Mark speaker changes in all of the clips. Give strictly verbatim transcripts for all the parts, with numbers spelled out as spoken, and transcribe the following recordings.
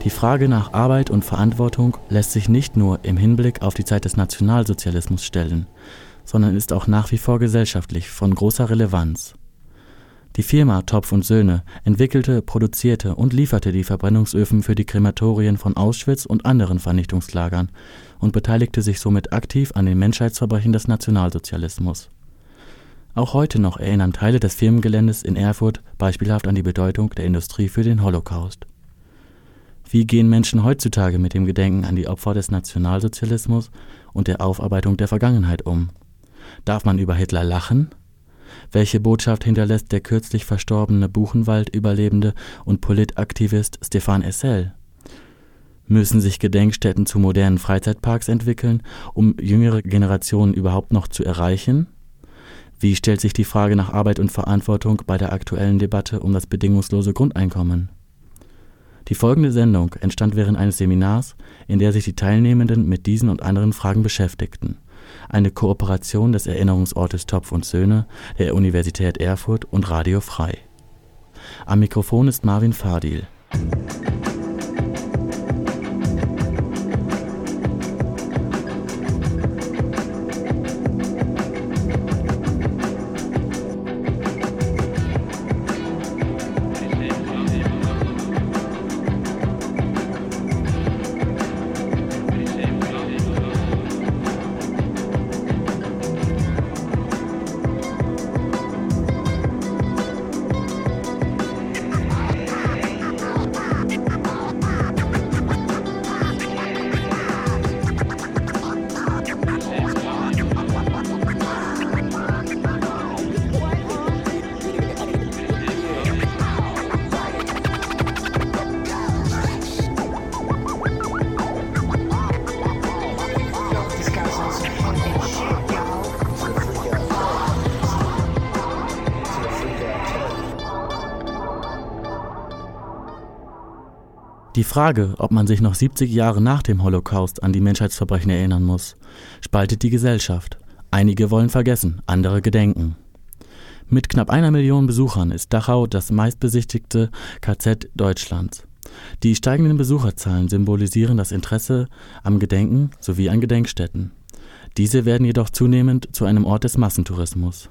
Speaker 1: Die Frage nach Arbeit und Verantwortung lässt sich nicht nur im Hinblick auf die Zeit des Nationalsozialismus stellen, sondern ist auch nach wie vor gesellschaftlich von großer Relevanz. Die Firma Topf und Söhne entwickelte, produzierte und lieferte die Verbrennungsöfen für die Krematorien von Auschwitz und anderen Vernichtungslagern und beteiligte sich somit aktiv an den Menschheitsverbrechen des Nationalsozialismus. Auch heute noch erinnern Teile des Firmengeländes in Erfurt beispielhaft an die Bedeutung der Industrie für den Holocaust. Wie gehen Menschen heutzutage mit dem Gedenken an die Opfer des Nationalsozialismus und der Aufarbeitung der Vergangenheit um? Darf man über Hitler lachen? Welche Botschaft hinterlässt der kürzlich verstorbene Buchenwald-Überlebende und Politaktivist Stefan Essel? Müssen sich Gedenkstätten zu modernen Freizeitparks entwickeln, um jüngere Generationen überhaupt noch zu erreichen? Wie stellt sich die Frage nach Arbeit und Verantwortung bei der aktuellen Debatte um das bedingungslose Grundeinkommen? Die folgende Sendung entstand während eines Seminars, in der sich die Teilnehmenden mit diesen und anderen Fragen beschäftigten. Eine Kooperation des Erinnerungsortes Topf und Söhne, der Universität Erfurt und Radio Frei. Am Mikrofon ist Marvin Fadil. Die Frage, ob man sich noch siebzig Jahre nach dem Holocaust an die Menschheitsverbrechen erinnern muss, spaltet die Gesellschaft. Einige wollen vergessen, andere gedenken. Mit knapp einer Million Besuchern ist Dachau das meistbesichtigte K Z Deutschlands. Die steigenden Besucherzahlen symbolisieren das Interesse am Gedenken sowie an Gedenkstätten. Diese werden jedoch zunehmend zu einem Ort des Massentourismus.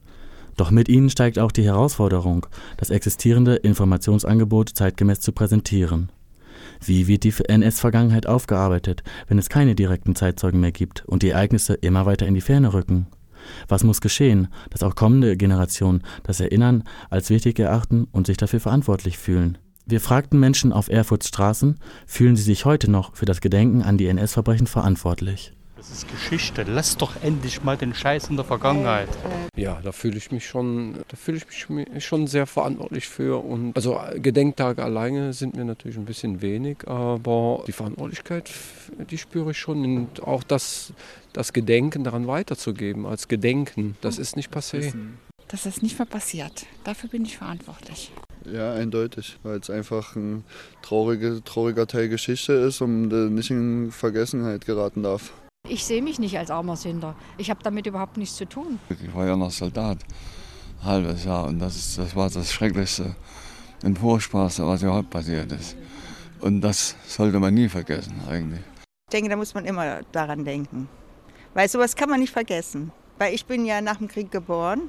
Speaker 1: Doch mit ihnen steigt auch die Herausforderung, das existierende Informationsangebot zeitgemäß zu präsentieren. Wie wird die N S-Vergangenheit aufgearbeitet, wenn es keine direkten Zeitzeugen mehr gibt und die Ereignisse immer weiter in die Ferne rücken? Was muss geschehen, dass auch kommende Generationen das Erinnern als wichtig erachten und sich dafür verantwortlich fühlen? Wir fragten Menschen auf Erfurts Straßen, fühlen sie sich heute noch für das Gedenken an die N S-Verbrechen verantwortlich?
Speaker 2: Das ist Geschichte. Lass doch endlich mal den Scheiß in der Vergangenheit.
Speaker 3: Ja, da fühle ich mich schon, da fühle ich mich schon sehr verantwortlich für. Und also Gedenktage alleine sind mir natürlich ein bisschen wenig, aber die Verantwortlichkeit, die spüre ich schon. Und auch das, das Gedenken daran weiterzugeben als Gedenken, das ist nicht passé.
Speaker 4: Dass das nicht mehr passiert. Dafür bin ich verantwortlich.
Speaker 5: Ja, eindeutig, weil es einfach ein trauriger, trauriger Teil Geschichte ist und nicht in Vergessenheit geraten darf.
Speaker 6: Ich sehe mich nicht als armer Sünder. Ich habe damit überhaupt nichts zu tun.
Speaker 7: Ich war ja noch Soldat, ein halbes Jahr, und das, ist, das war das Schrecklichste und Furchtbarste, was überhaupt passiert ist. Und das sollte man nie vergessen eigentlich.
Speaker 8: Ich denke, da muss man immer daran denken, weil sowas kann man nicht vergessen. Weil ich bin ja nach dem Krieg geboren,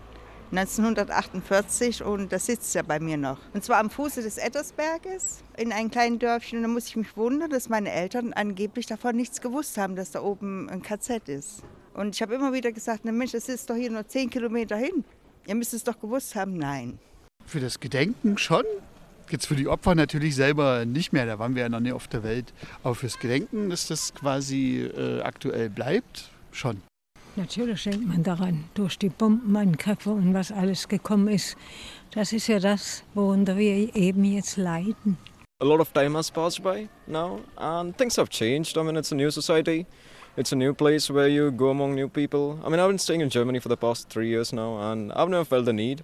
Speaker 8: neunzehnhundertachtundvierzig, und das sitzt ja bei mir noch. Und zwar am Fuße des Ettersberges in einem kleinen Dörfchen. Und da muss ich mich wundern, dass meine Eltern angeblich davon nichts gewusst haben, dass da oben ein K Z ist. Und ich habe immer wieder gesagt, na Mensch, das ist doch hier nur zehn Kilometer hin. Ihr müsst es doch gewusst haben. Nein.
Speaker 9: Für das Gedenken schon. Jetzt für die Opfer natürlich selber nicht mehr, da waren wir ja noch nie auf der Welt. Aber fürs Gedenken, dass das quasi äh, aktuell bleibt, schon.
Speaker 10: Natürlich denkt man daran, durch die Bombenangriffe und was alles gekommen ist. Das ist ja das, worunter wir eben jetzt leiden.
Speaker 11: A lot of time has passed by now and things have changed. I mean, it's a new society. It's a new place where you go among new people. I mean, I've been staying in Germany for the past three years now and I've never felt the need.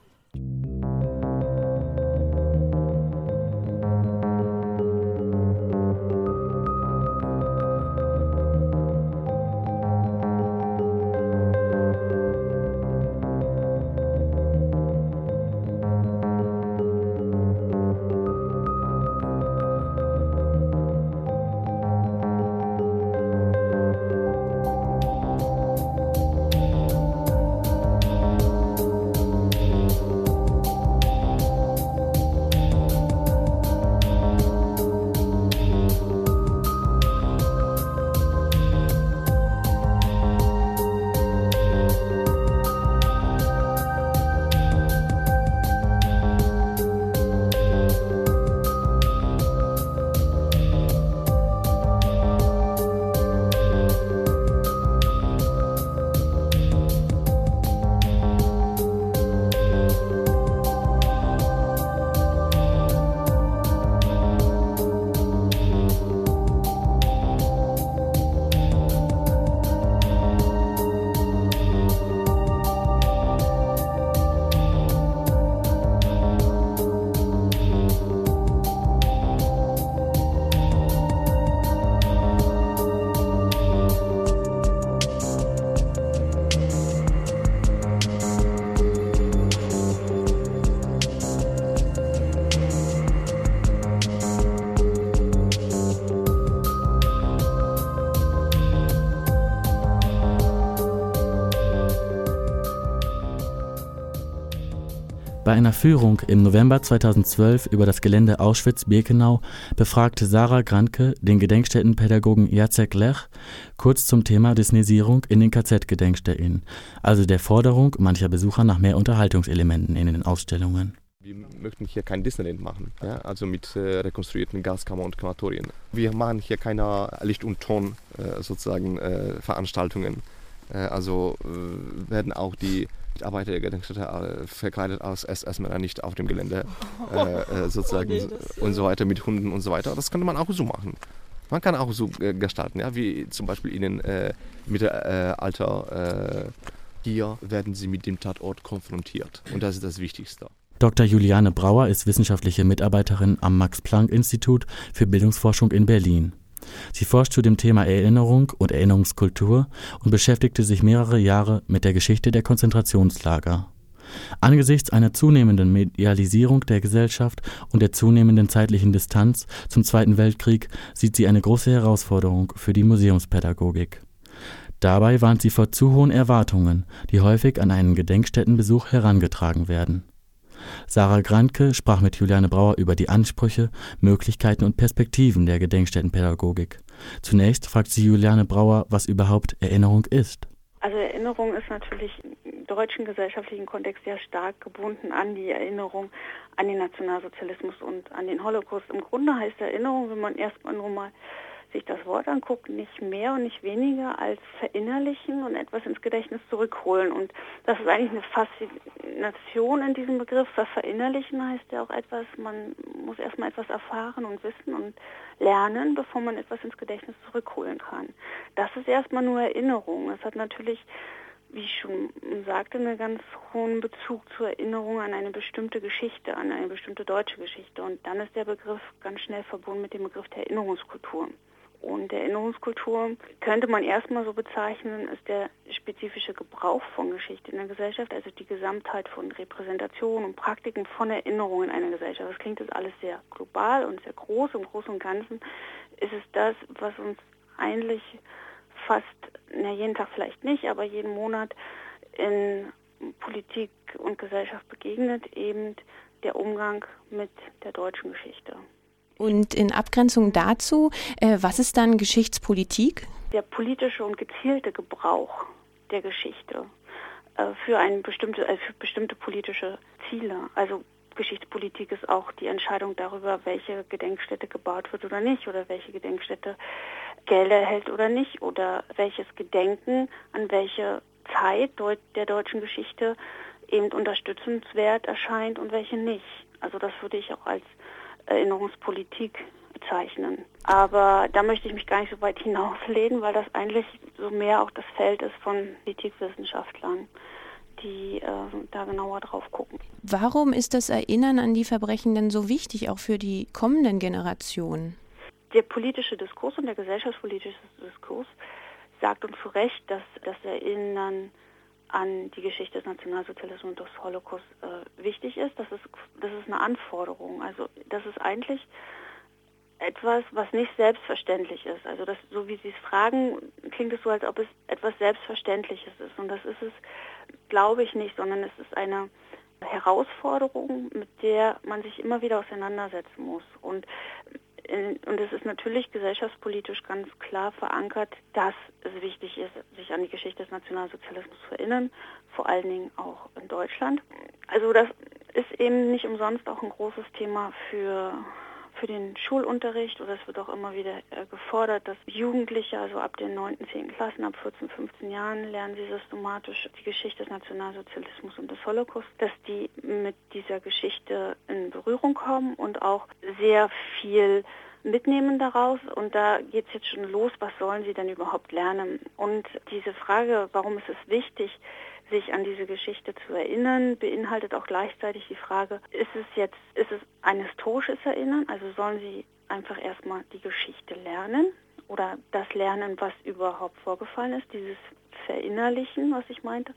Speaker 1: Bei einer Führung im November zweitausendzwölf über das Gelände Auschwitz-Birkenau befragte Sarah Grandke den Gedenkstättenpädagogen Jacek Lech kurz zum Thema Disneyisierung in den K Z-Gedenkstätten, also der Forderung mancher Besucher nach mehr Unterhaltungselementen in den Ausstellungen.
Speaker 12: Wir möchten hier kein Disneyland machen, ja, also mit äh, rekonstruierten Gaskammer und Krematorien. Wir machen hier keine Licht- und Ton äh, sozusagen äh, Veranstaltungen. Äh, also äh, werden auch die Mitarbeiter der Gedenkstätte äh, verkleidet als S S-Männer nicht auf dem Gelände äh, äh, sozusagen oh nee, und so weiter mit Hunden und so weiter. Das könnte man auch so machen. Man kann auch so äh, gestalten, ja, wie zum Beispiel in äh, Mittelalter. Äh, hier werden sie mit dem Tatort konfrontiert und das ist das Wichtigste.
Speaker 1: Doktor Juliane Brauer ist wissenschaftliche Mitarbeiterin am Max-Planck-Institut für Bildungsforschung in Berlin. Sie forscht zu dem Thema Erinnerung und Erinnerungskultur und beschäftigte sich mehrere Jahre mit der Geschichte der Konzentrationslager. Angesichts einer zunehmenden Medialisierung der Gesellschaft und der zunehmenden zeitlichen Distanz zum Zweiten Weltkrieg sieht sie eine große Herausforderung für die Museumspädagogik. Dabei warnt sie vor zu hohen Erwartungen, die häufig an einen Gedenkstättenbesuch herangetragen werden. Sarah Grandke sprach mit Juliane Brauer über die Ansprüche, Möglichkeiten und Perspektiven der Gedenkstättenpädagogik. Zunächst fragt sie Juliane Brauer, was überhaupt Erinnerung ist.
Speaker 13: Also Erinnerung ist natürlich im deutschen gesellschaftlichen Kontext sehr stark gebunden an die Erinnerung an den Nationalsozialismus und an den Holocaust. Im Grunde heißt Erinnerung, wenn man erstmal nur mal sich das Wort anguckt, nicht mehr und nicht weniger als verinnerlichen und etwas ins Gedächtnis zurückholen. Und das ist eigentlich eine Faszination in diesem Begriff. Weil verinnerlichen heißt ja auch etwas, man muss erstmal etwas erfahren und wissen und lernen, bevor man etwas ins Gedächtnis zurückholen kann. Das ist erstmal nur Erinnerung. Es hat natürlich, wie ich schon sagte, einen ganz hohen Bezug zur Erinnerung an eine bestimmte Geschichte, an eine bestimmte deutsche Geschichte. Und dann ist der Begriff ganz schnell verbunden mit dem Begriff der Erinnerungskultur. Und der Erinnerungskultur könnte man erstmal so bezeichnen, ist der spezifische Gebrauch von Geschichte in der Gesellschaft, also die Gesamtheit von Repräsentation und Praktiken von Erinnerung in einer Gesellschaft. Das klingt jetzt alles sehr global und sehr groß. Im Großen und Ganzen ist es das, was uns eigentlich fast, na, jeden Tag vielleicht nicht, aber jeden Monat in Politik und Gesellschaft begegnet, eben der Umgang mit der deutschen Geschichte.
Speaker 14: Und in Abgrenzung dazu, äh, was ist dann Geschichtspolitik?
Speaker 13: Der politische und gezielte Gebrauch der Geschichte äh, für, eine bestimmte, äh, für bestimmte politische Ziele. Also Geschichtspolitik ist auch die Entscheidung darüber, welche Gedenkstätte gebaut wird oder nicht, oder welche Gedenkstätte Gelder erhält oder nicht, oder welches Gedenken an welche Zeit der deutschen Geschichte eben unterstützenswert erscheint und welche nicht. Also das würde ich auch als Erinnerungspolitik bezeichnen. Aber da möchte ich mich gar nicht so weit hinauslehnen, weil das eigentlich so mehr auch das Feld ist von Politikwissenschaftlern, die äh, da genauer drauf gucken.
Speaker 14: Warum ist das Erinnern an die Verbrechen denn so wichtig, auch für die kommenden Generationen?
Speaker 13: Der politische Diskurs und der gesellschaftspolitische Diskurs sagt uns zu Recht, dass das Erinnern an die Geschichte des Nationalsozialismus und des Holocaust äh, wichtig ist. Das ist, das ist eine Anforderung. Also das ist eigentlich etwas, was nicht selbstverständlich ist. Also das, so wie Sie es fragen, klingt es so, als ob es etwas Selbstverständliches ist. Und das ist es, glaube ich, nicht, sondern es ist eine Herausforderung, mit der man sich immer wieder auseinandersetzen muss. Und Und es ist natürlich gesellschaftspolitisch ganz klar verankert, dass es wichtig ist, sich an die Geschichte des Nationalsozialismus zu erinnern, vor allen Dingen auch in Deutschland. Also das ist eben nicht umsonst auch ein großes Thema für, für den Schulunterricht, oder es wird auch immer wieder gefordert, dass Jugendliche, also ab den neunten, zehnten Klassen, ab vierzehn, fünfzehn Jahren, lernen sie systematisch die Geschichte des Nationalsozialismus und des Holocaust, dass die mit dieser Geschichte in Berührung kommen und auch sehr viel mitnehmen daraus. Und da geht es jetzt schon los, was sollen sie denn überhaupt lernen? Und diese Frage, warum ist es wichtig, sich an diese Geschichte zu erinnern, beinhaltet auch gleichzeitig die Frage, ist es jetzt, ist es ein historisches Erinnern? Also sollen sie einfach erstmal die Geschichte lernen oder das lernen, was überhaupt vorgefallen ist, dieses Verinnerlichen, was ich meinte,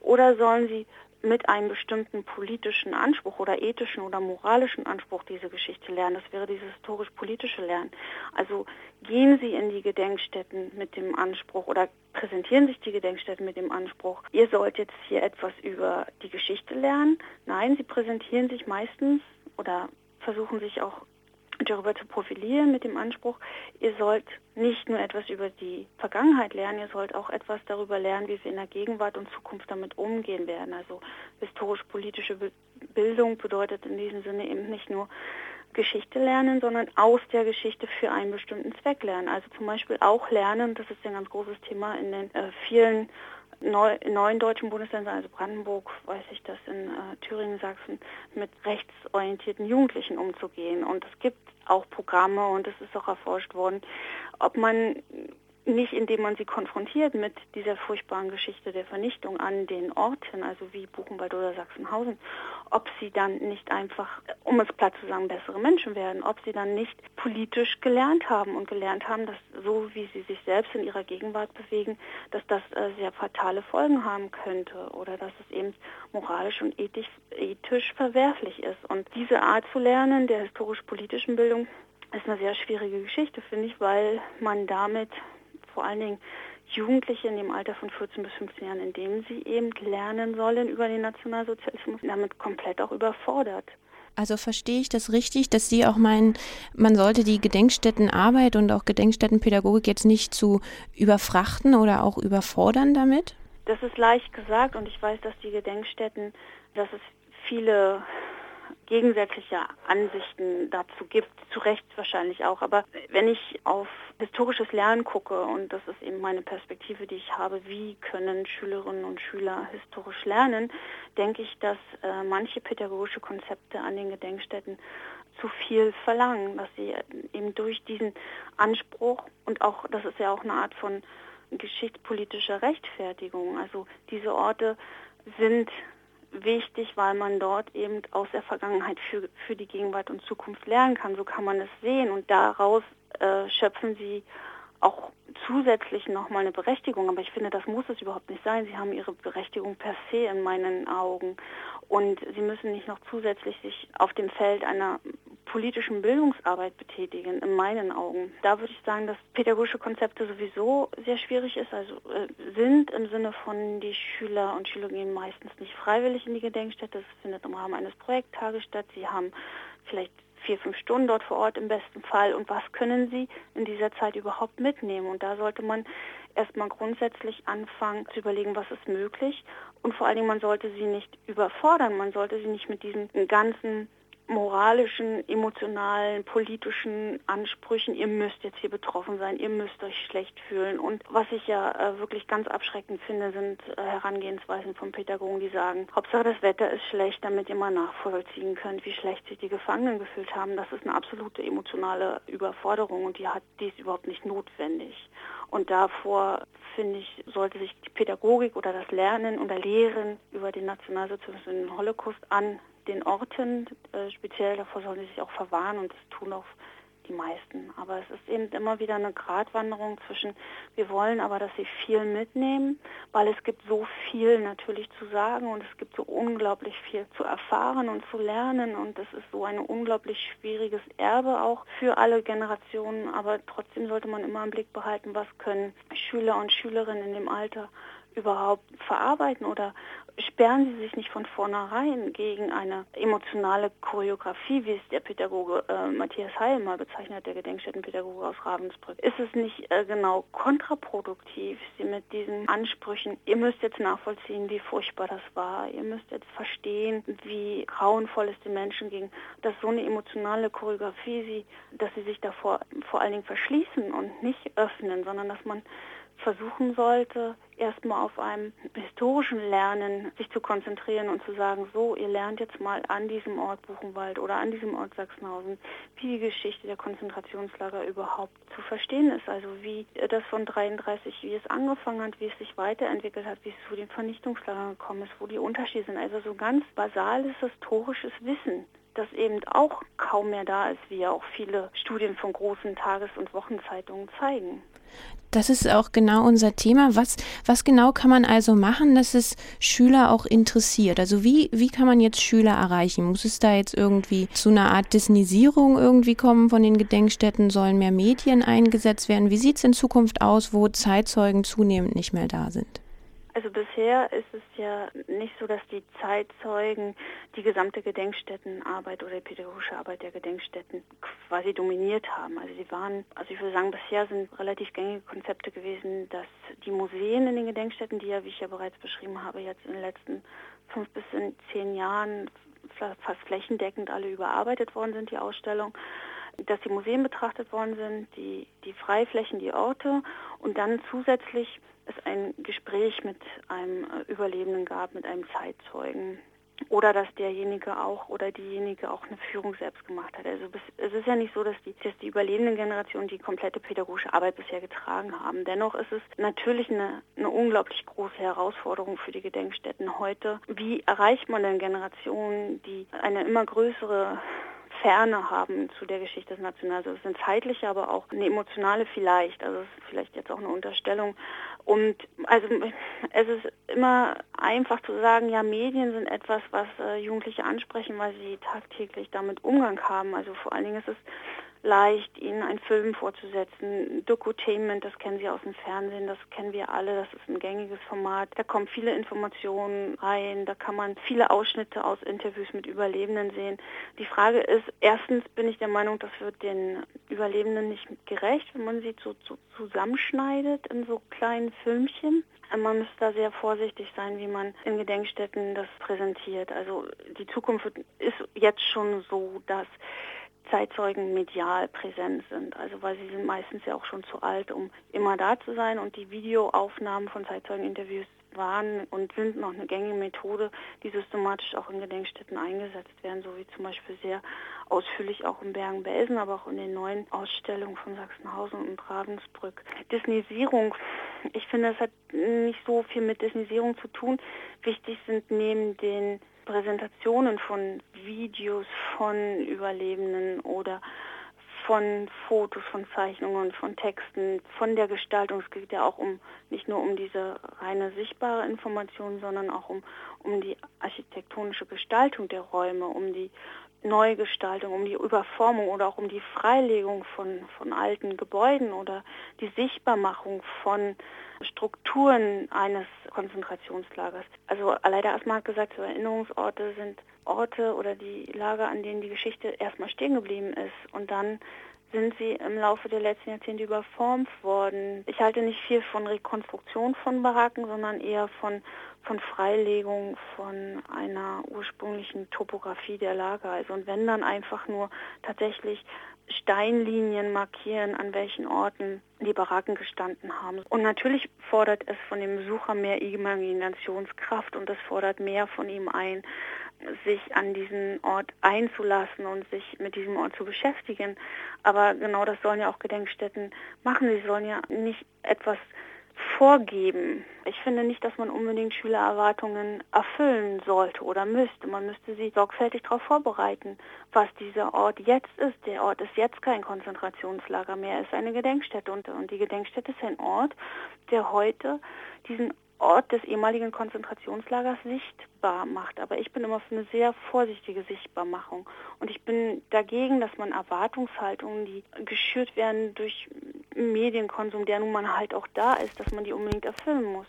Speaker 13: Oder sollen sie mit einem bestimmten politischen Anspruch oder ethischen oder moralischen Anspruch diese Geschichte lernen? Das wäre dieses historisch-politische Lernen. Also gehen Sie in die Gedenkstätten mit dem Anspruch oder präsentieren sich die Gedenkstätten mit dem Anspruch, ihr sollt jetzt hier etwas über die Geschichte lernen? Nein, sie präsentieren sich meistens oder versuchen sich auch darüber zu profilieren mit dem Anspruch, ihr sollt nicht nur etwas über die Vergangenheit lernen, ihr sollt auch etwas darüber lernen, wie wir in der Gegenwart und Zukunft damit umgehen werden. Also historisch-politische Bildung bedeutet in diesem Sinne eben nicht nur Geschichte lernen, sondern aus der Geschichte für einen bestimmten Zweck lernen. Also zum Beispiel auch lernen, das ist ja ein ganz großes Thema in den äh, vielen Neu, in neuen deutschen Bundesländern, also Brandenburg, weiß ich das, in äh, Thüringen, Sachsen, mit rechtsorientierten Jugendlichen umzugehen. Und es gibt auch Programme und es ist auch erforscht worden, ob man nicht, indem man sie konfrontiert mit dieser furchtbaren Geschichte der Vernichtung an den Orten, also wie Buchenwald oder Sachsenhausen, ob sie dann nicht einfach, um es platt zu sagen, bessere Menschen werden, ob sie dann nicht politisch gelernt haben und gelernt haben, dass so wie sie sich selbst in ihrer Gegenwart bewegen, dass das äh, sehr fatale Folgen haben könnte oder dass es eben moralisch und ethisch, ethisch verwerflich ist. Und diese Art zu lernen, der historisch-politischen Bildung, ist eine sehr schwierige Geschichte, finde ich, weil man damit vor allen Dingen Jugendliche in dem Alter von vierzehn bis fünfzehn Jahren, indem sie eben lernen sollen über den Nationalsozialismus, damit komplett auch überfordert.
Speaker 14: Also verstehe ich das richtig, dass Sie auch meinen, man sollte die Gedenkstättenarbeit und auch Gedenkstättenpädagogik jetzt nicht zu überfrachten oder auch überfordern damit?
Speaker 13: Das ist leicht gesagt und ich weiß, dass die Gedenkstätten, dass es viele gegensätzliche Ansichten dazu gibt, zu Recht wahrscheinlich auch. Aber wenn ich auf historisches Lernen gucke, und das ist eben meine Perspektive, die ich habe, wie können Schülerinnen und Schüler historisch lernen, denke ich, dass äh, manche pädagogische Konzepte an den Gedenkstätten zu viel verlangen, dass sie eben durch diesen Anspruch und auch, das ist ja auch eine Art von geschichtspolitischer Rechtfertigung, also diese Orte sind wichtig, weil man dort eben aus der Vergangenheit für, für die Gegenwart und Zukunft lernen kann. So kann man es sehen und daraus äh, schöpfen sie auch zusätzlich nochmal eine Berechtigung. Aber ich finde, das muss es überhaupt nicht sein. Sie haben ihre Berechtigung per se in meinen Augen und sie müssen nicht noch zusätzlich sich auf dem Feld einer politischen Bildungsarbeit betätigen, in meinen Augen. Da würde ich sagen, dass pädagogische Konzepte sowieso sehr schwierig ist, also äh, sind im Sinne von, die Schüler und Schüler gehen meistens nicht freiwillig in die Gedenkstätte, das findet im Rahmen eines Projekttages statt, sie haben vielleicht vier, fünf Stunden dort vor Ort im besten Fall und was können sie in dieser Zeit überhaupt mitnehmen? Und da sollte man erstmal grundsätzlich anfangen zu überlegen, was ist möglich und vor allen Dingen, man sollte sie nicht überfordern, man sollte sie nicht mit diesen ganzen moralischen, emotionalen, politischen Ansprüchen, ihr müsst jetzt hier betroffen sein, ihr müsst euch schlecht fühlen. Und was ich ja äh, wirklich ganz abschreckend finde, sind äh, Herangehensweisen von Pädagogen, die sagen, Hauptsache das Wetter ist schlecht, damit ihr mal nachvollziehen könnt, wie schlecht sich die Gefangenen gefühlt haben. Das ist eine absolute emotionale Überforderung und die hat die ist überhaupt nicht notwendig. Und davor, finde ich, sollte sich die Pädagogik oder das Lernen oder Lehren über den Nationalsozialismus und den Holocaust an den Orten, äh, speziell davor sollen sie sich auch verwahren und das tun auch die meisten. Aber es ist eben immer wieder eine Gratwanderung zwischen, wir wollen aber, dass sie viel mitnehmen, weil es gibt so viel natürlich zu sagen und es gibt so unglaublich viel zu erfahren und zu lernen und es ist so ein unglaublich schwieriges Erbe auch für alle Generationen, aber trotzdem sollte man immer im Blick behalten, was können Schüler und Schülerinnen in dem Alter überhaupt verarbeiten oder sperren sie sich nicht von vornherein gegen eine emotionale Choreografie, wie es der Pädagoge äh, Matthias Heil mal bezeichnet, der Gedenkstättenpädagoge aus Ravensbrück. Ist es nicht äh, genau kontraproduktiv, sie mit diesen Ansprüchen, ihr müsst jetzt nachvollziehen, wie furchtbar das war, ihr müsst jetzt verstehen, wie grauenvoll es den Menschen ging, dass so eine emotionale Choreografie, sie, dass sie sich davor vor allen Dingen verschließen und nicht öffnen, sondern dass man versuchen sollte, erstmal auf einem historischen Lernen sich zu konzentrieren und zu sagen, so, ihr lernt jetzt mal an diesem Ort Buchenwald oder an diesem Ort Sachsenhausen, wie die Geschichte der Konzentrationslager überhaupt zu verstehen ist. Also wie das von dreiunddreißig, wie es angefangen hat, wie es sich weiterentwickelt hat, wie es zu den Vernichtungslagern gekommen ist, wo die Unterschiede sind. Also so ganz basales historisches Wissen, das eben auch kaum mehr da ist, wie ja auch viele Studien von großen Tages- und Wochenzeitungen zeigen.
Speaker 14: Das ist auch genau unser Thema. Was, was genau kann man also machen, dass es Schüler auch interessiert? Also wie, wie kann man jetzt Schüler erreichen? Muss es da jetzt irgendwie zu einer Art Disneyisierung irgendwie kommen von den Gedenkstätten? Sollen mehr Medien eingesetzt werden? Wie sieht es in Zukunft aus, wo Zeitzeugen zunehmend nicht mehr da sind?
Speaker 13: Also bisher ist es ja nicht so, dass die Zeitzeugen die gesamte Gedenkstättenarbeit oder die pädagogische Arbeit der Gedenkstätten quasi dominiert haben. Also sie waren, also ich würde sagen, bisher sind relativ gängige Konzepte gewesen, dass die Museen in den Gedenkstätten, die ja, wie ich ja bereits beschrieben habe, jetzt in den letzten fünf bis zehn Jahren fast flächendeckend alle überarbeitet worden sind, die Ausstellung, dass die Museen betrachtet worden sind, die, die Freiflächen, die Orte und dann zusätzlich es ein Gespräch mit einem Überlebenden gab, mit einem Zeitzeugen. Oder dass derjenige auch oder diejenige auch eine Führung selbst gemacht hat. Also es ist ja nicht so, dass die, dass die überlebenden Generationen die komplette pädagogische Arbeit bisher getragen haben. Dennoch ist es natürlich eine, eine unglaublich große Herausforderung für die Gedenkstätten heute. Wie erreicht man denn Generationen, die eine immer größere Ferne haben zu der Geschichte des Nationalsozialismus, eine zeitliche, aber auch eine emotionale vielleicht, also es ist vielleicht jetzt auch eine Unterstellung. Und also es ist immer einfach zu sagen, ja, Medien sind etwas, was äh, Jugendliche ansprechen, weil sie tagtäglich damit Umgang haben. Also vor allen Dingen ist es leicht, ihnen einen Film vorzusetzen. Dokutainment, das kennen Sie aus dem Fernsehen, das kennen wir alle, das ist ein gängiges Format. Da kommen viele Informationen rein, da kann man viele Ausschnitte aus Interviews mit Überlebenden sehen. Die Frage ist, erstens bin ich der Meinung, das wird den Überlebenden nicht gerecht, wenn man sie so, so zusammenschneidet in so kleinen Filmchen. Man müsste da sehr vorsichtig sein, wie man in Gedenkstätten das präsentiert. Also die Zukunft ist jetzt schon so, dass Zeitzeugen medial präsent sind, also weil sie sind meistens ja auch schon zu alt, um immer da zu sein und die Videoaufnahmen von Zeitzeugeninterviews waren und sind noch eine gängige Methode, die systematisch auch in Gedenkstätten eingesetzt werden, so wie zum Beispiel sehr ausführlich auch in Bergen-Belsen, aber auch in den neuen Ausstellungen von Sachsenhausen und Ravensbrück. Disneyisierung, ich finde, das hat nicht so viel mit Disneyisierung zu tun. Wichtig sind neben den Präsentationen von Videos von Überlebenden oder von Fotos, von Zeichnungen, von Texten, von der Gestaltung. Es geht ja auch um nicht nur um diese reine sichtbare Information, sondern auch um, um die architektonische Gestaltung der Räume, um die Neugestaltung, um die Überformung oder auch um die Freilegung von, von alten Gebäuden oder die Sichtbarmachung von Strukturen eines Konzentrationslagers. Also Aleida Asma hat gesagt, so Erinnerungsorte sind Orte oder die Lager, an denen die Geschichte erstmal stehen geblieben ist und dann sind sie im Laufe der letzten Jahrzehnte überformt worden. Ich halte nicht viel von Rekonstruktion von Baracken, sondern eher von, von Freilegung von einer ursprünglichen Topografie der Lager. Also und wenn dann einfach nur tatsächlich Steinlinien markieren, an welchen Orten die Baracken gestanden haben. Und natürlich fordert es von dem Besucher mehr Imaginationskraft und es fordert mehr von ihm ein, sich an diesen Ort einzulassen und sich mit diesem Ort zu beschäftigen. Aber genau das sollen ja auch Gedenkstätten machen. Sie sollen ja nicht etwas vorgeben. Ich finde nicht, dass man unbedingt Schülererwartungen erfüllen sollte oder müsste. Man müsste sie sorgfältig darauf vorbereiten, was dieser Ort jetzt ist. Der Ort ist jetzt kein Konzentrationslager mehr, er ist eine Gedenkstätte. Und, und die Gedenkstätte ist ein Ort, der heute diesen Ort des ehemaligen Konzentrationslagers sichtbar macht. Aber ich bin immer für eine sehr vorsichtige Sichtbarmachung. Und ich bin dagegen, dass man Erwartungshaltungen, die geschürt werden durch Medienkonsum, der nun mal halt auch da ist, dass man die unbedingt erfüllen muss.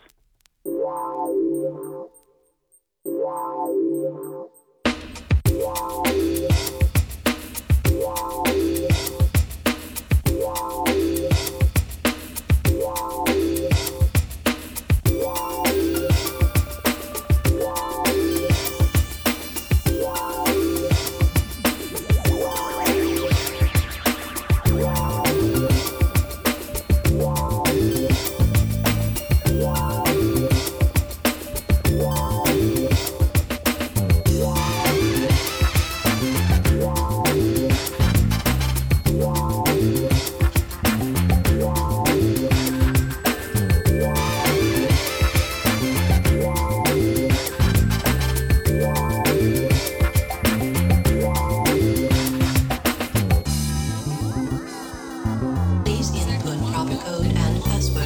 Speaker 15: code and password.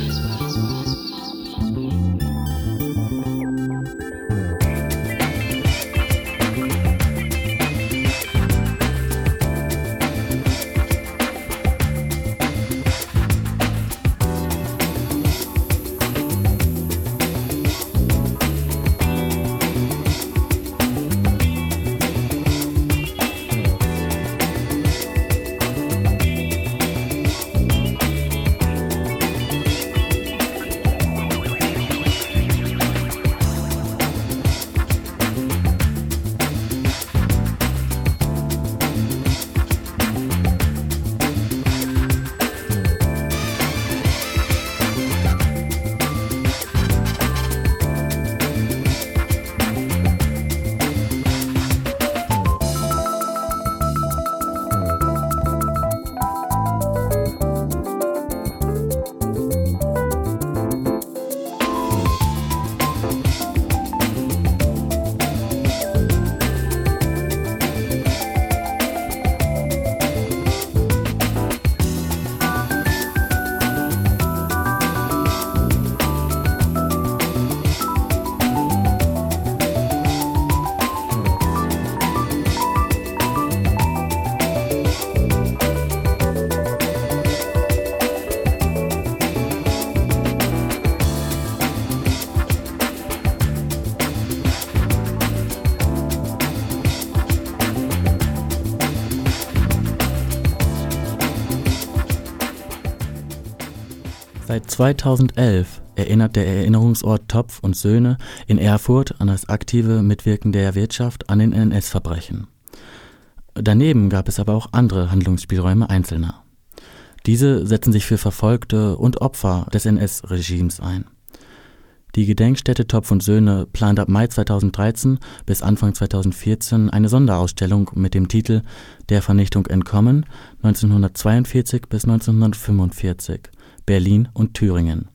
Speaker 1: Seit zweitausendelf erinnert der Erinnerungsort Topf und Söhne in Erfurt an das aktive Mitwirken der Wirtschaft an den N S-Verbrechen. Daneben gab es aber auch andere Handlungsspielräume Einzelner. Diese setzen sich für Verfolgte und Opfer des N S-Regimes ein. Die Gedenkstätte Topf und Söhne plant ab Mai zweitausenddreizehn bis Anfang zweitausendvierzehn eine Sonderausstellung mit dem Titel »Der Vernichtung entkommen, neunzehnhundertzweiundvierzig bis neunzehnhundertfünfundvierzig – Berlin und Thüringen«.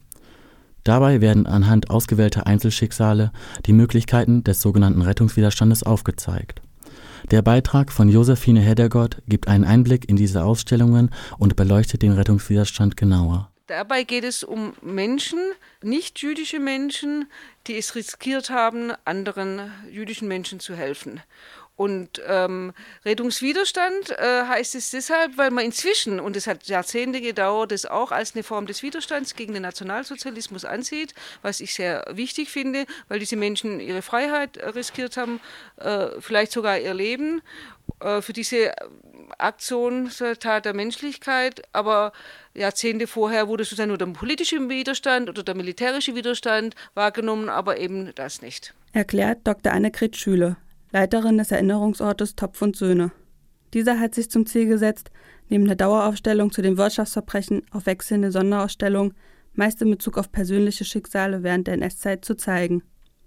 Speaker 1: Dabei werden anhand ausgewählter Einzelschicksale die Möglichkeiten des sogenannten Rettungswiderstandes aufgezeigt. Der Beitrag von Josephine Heddergott gibt einen Einblick in diese Ausstellungen und beleuchtet den Rettungswiderstand genauer.
Speaker 16: Dabei geht es um Menschen, nicht-jüdische Menschen, die es riskiert haben, anderen jüdischen Menschen zu helfen. Und ähm, Rettungswiderstand äh, heißt es deshalb, weil man inzwischen, und es hat Jahrzehnte gedauert, das auch als eine Form des Widerstands gegen den Nationalsozialismus ansieht, was ich sehr wichtig finde, weil diese Menschen ihre Freiheit äh, riskiert haben, äh, vielleicht sogar ihr Leben äh, für diese Aktion, Tat der Menschlichkeit. Aber Jahrzehnte vorher wurde sozusagen nur der politische Widerstand oder der militärische Widerstand wahrgenommen, aber eben das nicht.
Speaker 17: Erklärt Doktor Annegret Schüle, Leiterin des Erinnerungsortes Topf und Söhne. Dieser hat sich zum Ziel gesetzt, neben der Dauerausstellung zu den Wirtschaftsverbrechen auch wechselnde Sonderausstellungen, meist in Bezug auf persönliche Schicksale während der N S-Zeit, zu zeigen.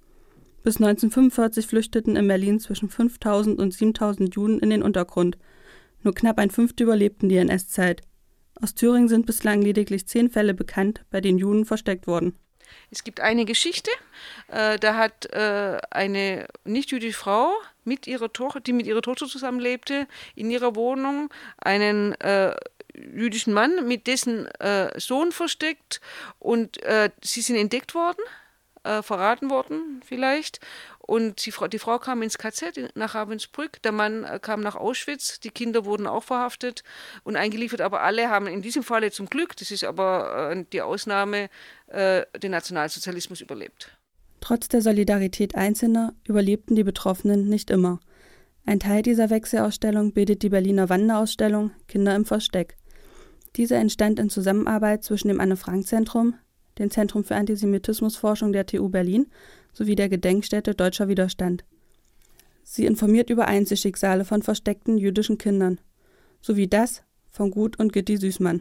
Speaker 17: Bis neunzehnhundertfünfundvierzig flüchteten in Berlin zwischen fünftausend und siebentausend Juden in den Untergrund. Nur knapp ein Fünftel überlebten die N S-Zeit. Aus Thüringen sind bislang lediglich zehn Fälle bekannt, bei denen Juden versteckt wurden.
Speaker 16: Es gibt eine Geschichte, äh, da hat äh, eine nicht-jüdische Frau, mit ihrer Tochter, die mit ihrer Tochter zusammenlebte, in ihrer Wohnung einen äh, jüdischen Mann mit dessen äh, Sohn versteckt und äh, sie sind entdeckt worden, äh, verraten worden vielleicht. Und die Frau, die Frau kam ins K Z nach Ravensbrück, der Mann kam nach Auschwitz, die Kinder wurden auch verhaftet und eingeliefert, aber alle haben in diesem Falle zum Glück, das ist aber äh, die Ausnahme, äh, den Nationalsozialismus überlebt.
Speaker 17: Trotz der Solidarität Einzelner überlebten die Betroffenen nicht immer. Ein Teil dieser Wechselausstellung bildet die Berliner Wanderausstellung Kinder im Versteck. Diese entstand in Zusammenarbeit zwischen dem Anne-Frank-Zentrum, dem Zentrum für Antisemitismusforschung der T U Berlin sowie der Gedenkstätte Deutscher Widerstand. Sie informiert über Einzelschicksale von versteckten jüdischen Kindern, sowie das von Gut und Gitti Süßmann.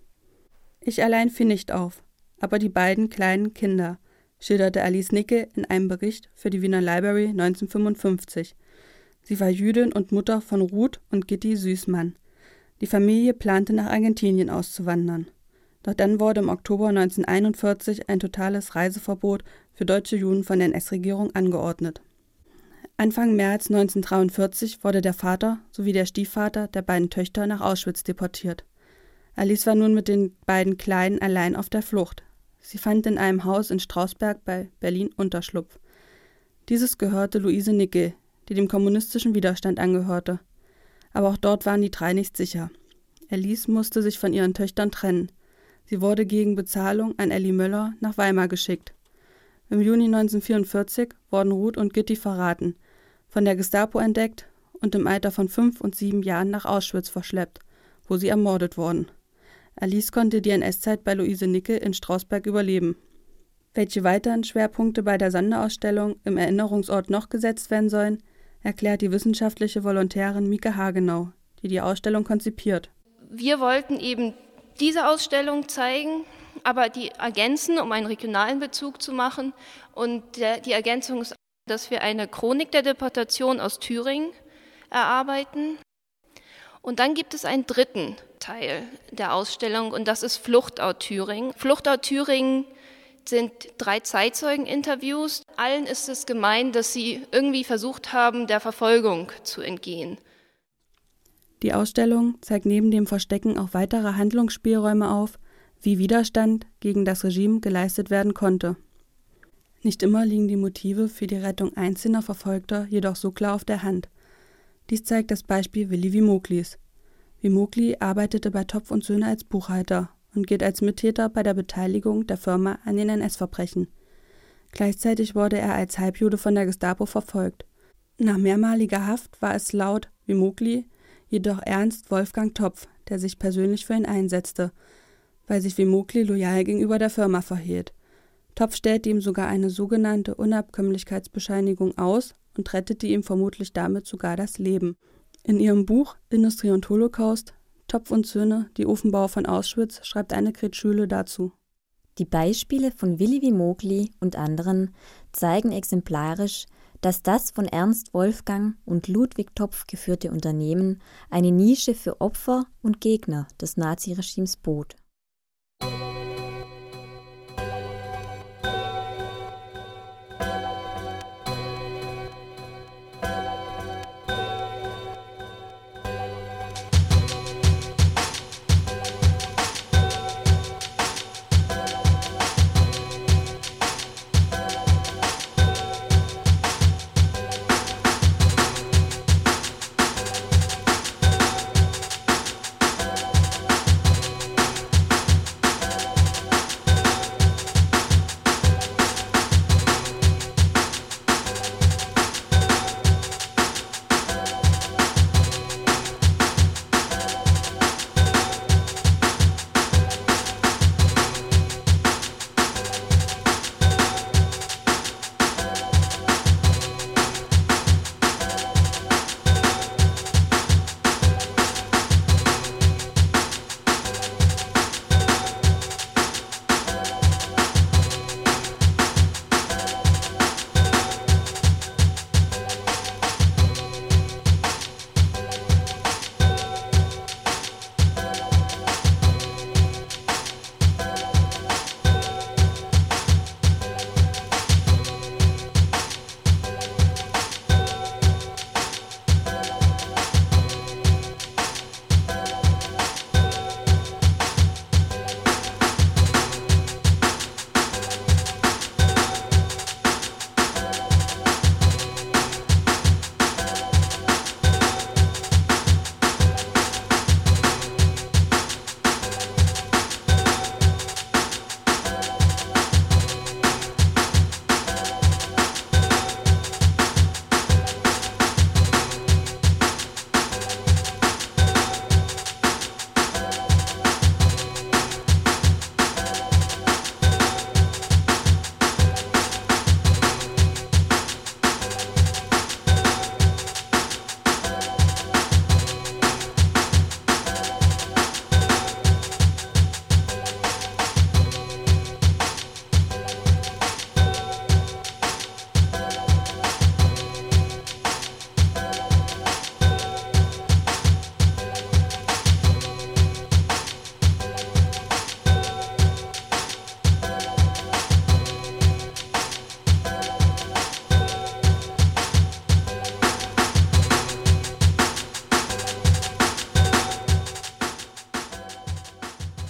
Speaker 17: Ich allein fiel nicht auf, aber die beiden kleinen Kinder, schilderte Alice Nicke in einem Bericht für die Wiener Library neunzehnhundertfünfundfünfzig. Sie war Jüdin und Mutter von Ruth und Gitti Süßmann. Die Familie plante, nach Argentinien auszuwandern. Doch dann wurde im Oktober neunzehnhunderteinundvierzig ein totales Reiseverbot für deutsche Juden von der N S-Regierung angeordnet. Anfang März neunzehnhundertdreiundvierzig wurde der Vater sowie der Stiefvater der beiden Töchter nach Auschwitz deportiert. Alice war nun mit den beiden Kleinen allein auf der Flucht. Sie fand in einem Haus in Strausberg bei Berlin Unterschlupf. Dieses gehörte Luise Nickel, die dem kommunistischen Widerstand angehörte. Aber auch dort waren die drei nicht sicher. Alice musste sich von ihren Töchtern trennen. Sie wurde gegen Bezahlung an Elli Möller nach Weimar geschickt. Im Juni neunzehnhundertvierundvierzig wurden Ruth und Gitti verraten, von der Gestapo entdeckt und im Alter von fünf und sieben Jahren nach Auschwitz verschleppt, wo sie ermordet wurden. Alice konnte die N S-Zeit bei Luise Nickel in Strausberg überleben. Welche weiteren Schwerpunkte bei der Sonderausstellung im Erinnerungsort noch gesetzt werden sollen, erklärt die wissenschaftliche Volontärin Mieke Hagenau, die die Ausstellung konzipiert.
Speaker 15: Wir wollten eben diese Ausstellung zeigen, aber die ergänzen, um einen regionalen Bezug zu machen. Und der, die Ergänzung ist, dass wir eine Chronik der Deportation aus Thüringen erarbeiten. Und dann gibt es einen dritten Teil der Ausstellung und das ist Fluchtort Thüringen. Fluchtort Thüringen sind drei Zeitzeugeninterviews. Allen ist es gemein, dass sie irgendwie versucht haben, der Verfolgung zu entgehen.
Speaker 17: Die Ausstellung zeigt neben dem Verstecken auch weitere Handlungsspielräume auf, wie Widerstand gegen das Regime geleistet werden konnte. Nicht immer liegen die Motive für die Rettung einzelner Verfolgter jedoch so klar auf der Hand. Dies zeigt das Beispiel Willi Wimoglis. Wimogli arbeitete bei Topf und Söhne als Buchhalter und gilt als Mittäter bei der Beteiligung der Firma an den N S-Verbrechen. Gleichzeitig wurde er als Halbjude von der Gestapo verfolgt. Nach mehrmaliger Haft war es laut Wimogli jedoch Ernst Wolfgang Topf, der sich persönlich für ihn einsetzte, weil sich Wimogli loyal gegenüber der Firma verhielt. Topf stellte ihm sogar eine sogenannte Unabkömmlichkeitsbescheinigung aus und rettete ihm vermutlich damit sogar das Leben. In ihrem Buch Industrie und Holocaust, Topf und Söhne, die Ofenbauer von Auschwitz, schreibt Annegret Schüle dazu.
Speaker 18: Die Beispiele von Willi Wimogli und anderen zeigen exemplarisch, dass das von Ernst Wolfgang und Ludwig Topf geführte Unternehmen eine Nische für Opfer und Gegner des Naziregimes bot.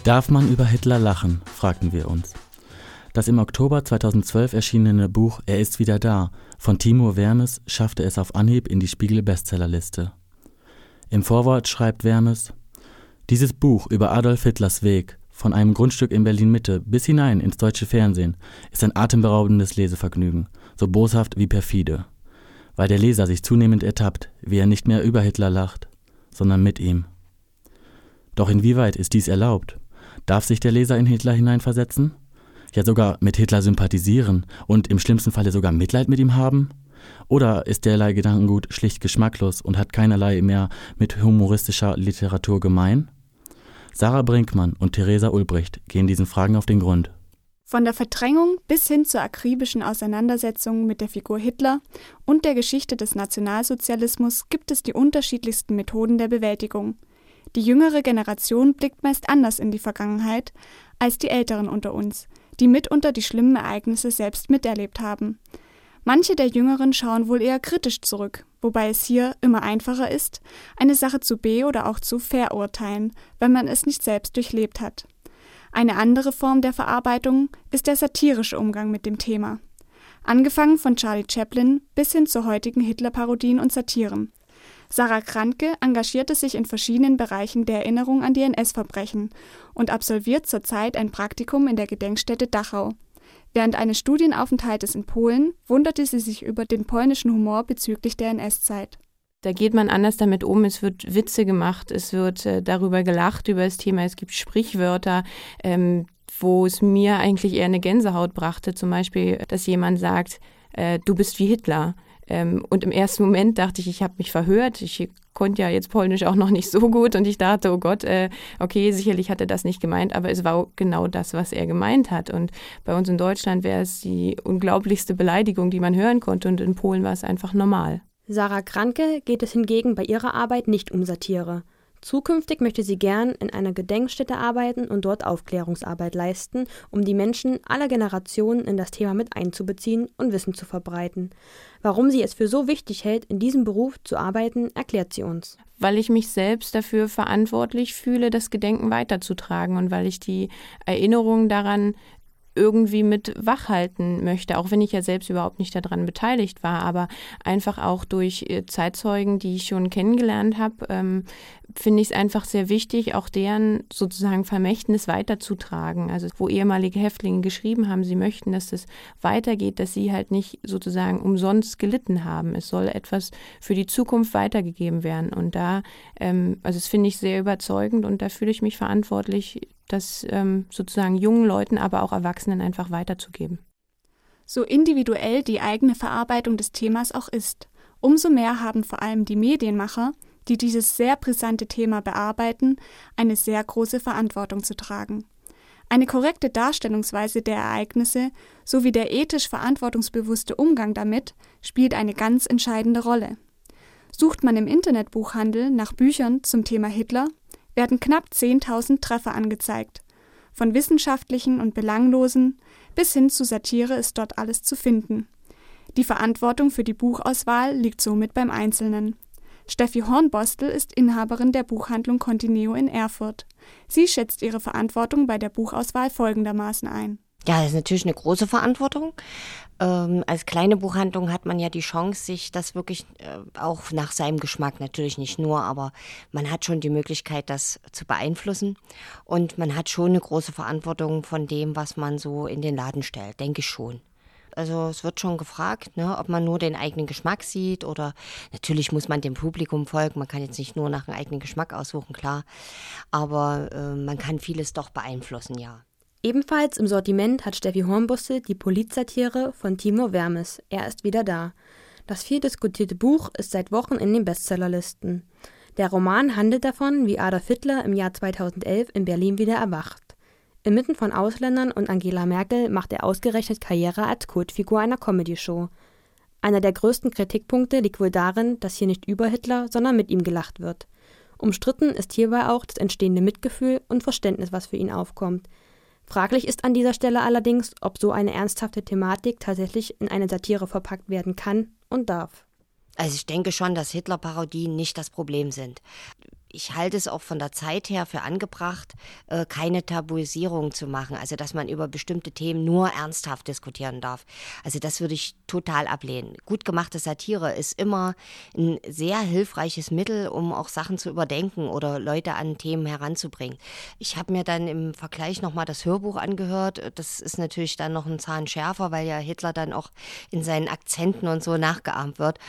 Speaker 1: Darf man über Hitler lachen, fragten wir uns. Das im Oktober zweitausendzwölf erschienene Buch Er ist wieder da von Timur Vermes schaffte es auf Anhieb in die Spiegel-Bestsellerliste. Im Vorwort schreibt Vermes: Dieses Buch über Adolf Hitlers Weg von einem Grundstück in Berlin-Mitte bis hinein ins deutsche Fernsehen ist ein atemberaubendes Lesevergnügen, so boshaft wie perfide, weil der Leser sich zunehmend ertappt, wie er nicht mehr über Hitler lacht, sondern mit ihm. Doch inwieweit ist dies erlaubt? Darf sich der Leser in Hitler hineinversetzen? Ja sogar mit Hitler sympathisieren und im schlimmsten Falle sogar Mitleid mit ihm haben? Oder ist derlei Gedankengut schlicht geschmacklos und hat keinerlei mehr mit humoristischer Literatur gemein? Sarah Brinkmann und Theresa Ulbricht gehen diesen Fragen auf den Grund.
Speaker 19: Von der Verdrängung bis hin zur akribischen Auseinandersetzung mit der Figur Hitler und der Geschichte des Nationalsozialismus gibt es die unterschiedlichsten Methoden der Bewältigung. Die jüngere Generation blickt meist anders in die Vergangenheit als die Älteren unter uns, die mitunter die schlimmen Ereignisse selbst miterlebt haben. Manche der Jüngeren schauen wohl eher kritisch zurück, wobei es hier immer einfacher ist, eine Sache zu be- oder auch zu verurteilen, wenn man es nicht selbst durchlebt hat. Eine andere Form der Verarbeitung ist der satirische Umgang mit dem Thema. Angefangen von Charlie Chaplin bis hin zu heutigen Hitler-Parodien und Satiren. Sarah Krantke engagierte sich in verschiedenen Bereichen der Erinnerung an die N S-Verbrechen und absolviert zurzeit ein Praktikum in der Gedenkstätte Dachau. Während eines Studienaufenthaltes in Polen wunderte sie sich über den polnischen Humor bezüglich der N S-Zeit.
Speaker 14: Da geht man anders damit um, es wird Witze gemacht, es wird äh, darüber gelacht, über das Thema, es gibt Sprichwörter, ähm, wo es mir eigentlich eher eine Gänsehaut brachte, zum Beispiel, dass jemand sagt, äh, du bist wie Hitler. Ähm, und im ersten Moment dachte ich, ich habe mich verhört, ich konnte ja jetzt Polnisch auch noch nicht so gut und ich dachte, oh Gott, äh, okay, sicherlich hat er das nicht gemeint, aber es war genau das, was er gemeint hat. Und bei uns in Deutschland wäre es die unglaublichste Beleidigung, die man hören konnte, und in Polen war es einfach normal.
Speaker 20: Sarah Krantke geht es hingegen bei ihrer Arbeit nicht um Satire. Zukünftig möchte sie gern in einer Gedenkstätte arbeiten und dort Aufklärungsarbeit leisten, um die Menschen aller Generationen in das Thema mit einzubeziehen und Wissen zu verbreiten. Warum sie es für so wichtig hält, in diesem Beruf zu arbeiten, erklärt sie uns.
Speaker 14: Weil ich mich selbst dafür verantwortlich fühle, das Gedenken weiterzutragen und weil ich die Erinnerung daran irgendwie mit wachhalten möchte, auch wenn ich ja selbst überhaupt nicht daran beteiligt war, aber einfach auch durch Zeitzeugen, die ich schon kennengelernt habe, ähm, finde ich es einfach sehr wichtig, auch deren sozusagen Vermächtnis weiterzutragen. Also wo ehemalige Häftlinge geschrieben haben, sie möchten, dass das weitergeht, dass sie halt nicht sozusagen umsonst gelitten haben. Es soll etwas für die Zukunft weitergegeben werden. Und da, ähm, also das finde ich sehr überzeugend und da fühle ich mich verantwortlich, das ähm, sozusagen jungen Leuten, aber auch Erwachsenen einfach weiterzugeben.
Speaker 19: So individuell die eigene Verarbeitung des Themas auch ist, umso mehr haben vor allem die Medienmacher, die dieses sehr brisante Thema bearbeiten, eine sehr große Verantwortung zu tragen. Eine korrekte Darstellungsweise der Ereignisse sowie der ethisch verantwortungsbewusste Umgang damit spielt eine ganz entscheidende Rolle. Sucht man im Internetbuchhandel nach Büchern zum Thema Hitler, werden knapp zehntausend Treffer angezeigt. Von wissenschaftlichen und belanglosen bis hin zu Satire ist dort alles zu finden. Die Verantwortung für die Buchauswahl liegt somit beim Einzelnen. Steffi Hornbostel ist Inhaberin der Buchhandlung Contineo in Erfurt. Sie schätzt ihre Verantwortung bei der Buchauswahl folgendermaßen ein.
Speaker 21: Ja, das ist natürlich eine große Verantwortung. Ähm, als kleine Buchhandlung hat man ja die Chance, sich das wirklich äh, auch nach seinem Geschmack, natürlich nicht nur, aber man hat schon die Möglichkeit, das zu beeinflussen. Und man hat schon eine große Verantwortung von dem, was man so in den Laden stellt, denke ich schon. Also es wird schon gefragt, ne, ob man nur den eigenen Geschmack sieht oder natürlich muss man dem Publikum folgen. Man kann jetzt nicht nur nach dem eigenen Geschmack aussuchen, klar. Aber äh, man kann vieles doch beeinflussen, ja.
Speaker 20: Ebenfalls im Sortiment hat Steffi Hornbostel die Politsatire von Timur Vermes. Er ist wieder da. Das viel diskutierte Buch ist seit Wochen in den Bestsellerlisten. Der Roman handelt davon, wie Adolf Hitler im Jahr zweitausendelf in Berlin wieder erwacht. Inmitten von Ausländern und Angela Merkel macht er ausgerechnet Karriere als Kultfigur einer Comedy-Show. Einer der größten Kritikpunkte liegt wohl darin, dass hier nicht über Hitler, sondern mit ihm gelacht wird. Umstritten ist hierbei auch das entstehende Mitgefühl und Verständnis, was für ihn aufkommt. Fraglich ist an dieser Stelle allerdings, ob so eine ernsthafte Thematik tatsächlich in eine Satire verpackt werden kann und darf.
Speaker 21: Also ich denke schon, dass Hitler-Parodien nicht das Problem sind. ich halte es auch von der Zeit her für angebracht, keine Tabuisierung zu machen, also dass man über bestimmte Themen nur ernsthaft diskutieren darf. Also das würde ich total ablehnen. Gut gemachte Satire ist immer ein sehr hilfreiches Mittel, um auch Sachen zu überdenken oder Leute an Themen heranzubringen. Ich habe mir dann im Vergleich nochmal das Hörbuch angehört. Das ist natürlich dann noch ein Zahn schärfer, weil ja Hitler dann auch in seinen Akzenten und so nachgeahmt wird.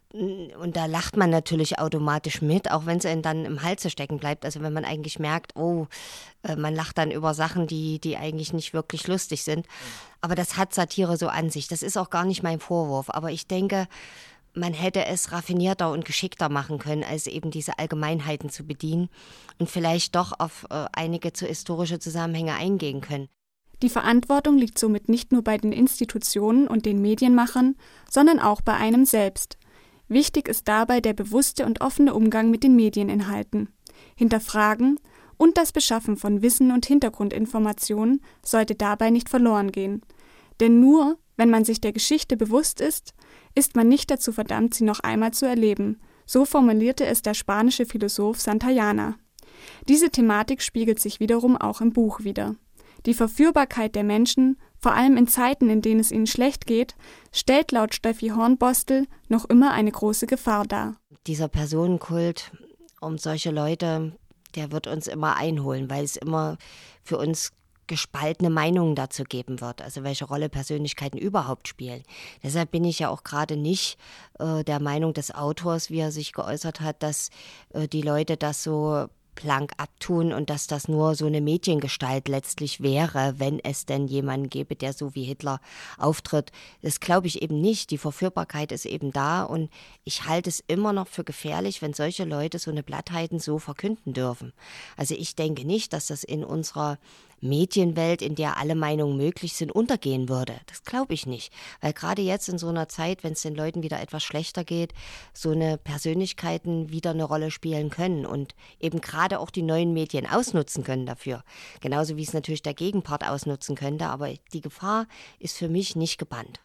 Speaker 21: Und da lacht man natürlich automatisch mit, auch wenn es einem dann im Halse stecken bleibt. Also wenn man eigentlich merkt, oh, man lacht dann über Sachen, die, die eigentlich nicht wirklich lustig sind. Aber das hat Satire so an sich. Das ist auch gar nicht mein Vorwurf. Aber ich denke, man hätte es raffinierter und geschickter machen können, als eben diese Allgemeinheiten zu bedienen und vielleicht doch auf äh, einige zu historische Zusammenhänge eingehen können.
Speaker 19: Die Verantwortung liegt somit nicht nur bei den Institutionen und den Medienmachern, sondern auch bei einem selbst. Wichtig ist dabei der bewusste und offene Umgang mit den Medieninhalten. Hinterfragen und das Beschaffen von Wissen und Hintergrundinformationen sollte dabei nicht verloren gehen. Denn nur, wenn man sich der Geschichte bewusst ist, ist man nicht dazu verdammt, sie noch einmal zu erleben. So formulierte es der spanische Philosoph Santayana. Diese Thematik spiegelt sich wiederum auch im Buch wider. Die Verführbarkeit der Menschen, vor allem in Zeiten, in denen es ihnen schlecht geht, stellt laut Steffi Hornbostel noch immer eine große Gefahr dar.
Speaker 21: Dieser Personenkult um solche Leute, der wird uns immer einholen, weil es immer für uns gespaltene Meinungen dazu geben wird, also welche Rolle Persönlichkeiten überhaupt spielen. Deshalb bin ich ja auch gerade nicht äh, der Meinung des Autors, wie er sich geäußert hat, dass äh, die Leute das so blank abtun und dass das nur so eine Mädchengestalt letztlich wäre, wenn es denn jemanden gäbe, der so wie Hitler auftritt. Das glaube ich eben nicht. Die Verführbarkeit ist eben da und ich halte es immer noch für gefährlich, wenn solche Leute so eine Plattheiten so verkünden dürfen. Also ich denke nicht, dass das in unserer Medienwelt, in der alle Meinungen möglich sind, untergehen würde. Das glaube ich nicht. Weil gerade jetzt in so einer Zeit, wenn es den Leuten wieder etwas schlechter geht, so eine Persönlichkeiten wieder eine Rolle spielen können und eben gerade auch die neuen Medien ausnutzen können dafür. Genauso wie es natürlich der Gegenpart ausnutzen könnte, aber die Gefahr ist für mich nicht gebannt.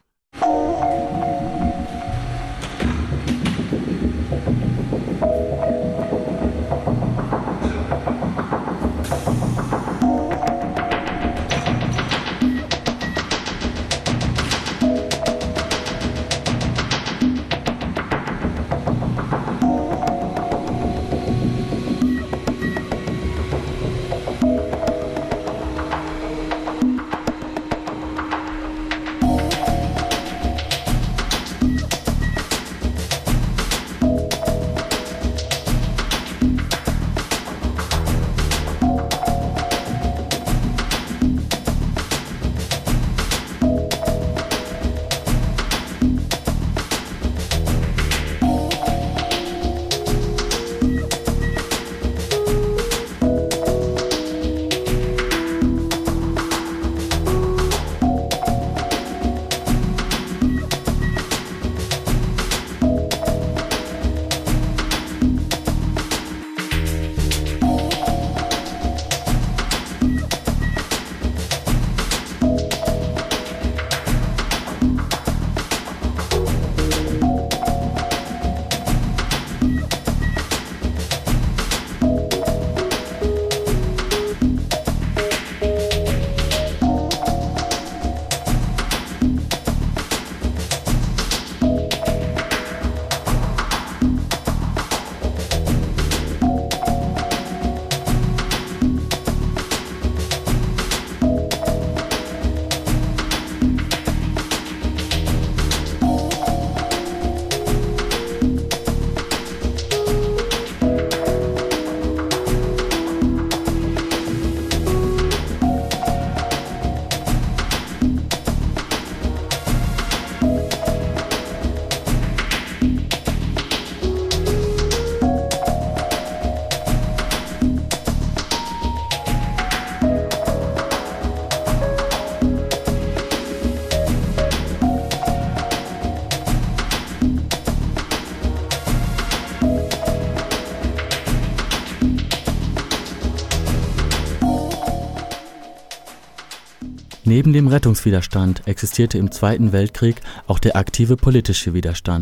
Speaker 1: Neben dem Rettungswiderstand existierte im Zweiten Weltkrieg auch der aktive politische Widerstand.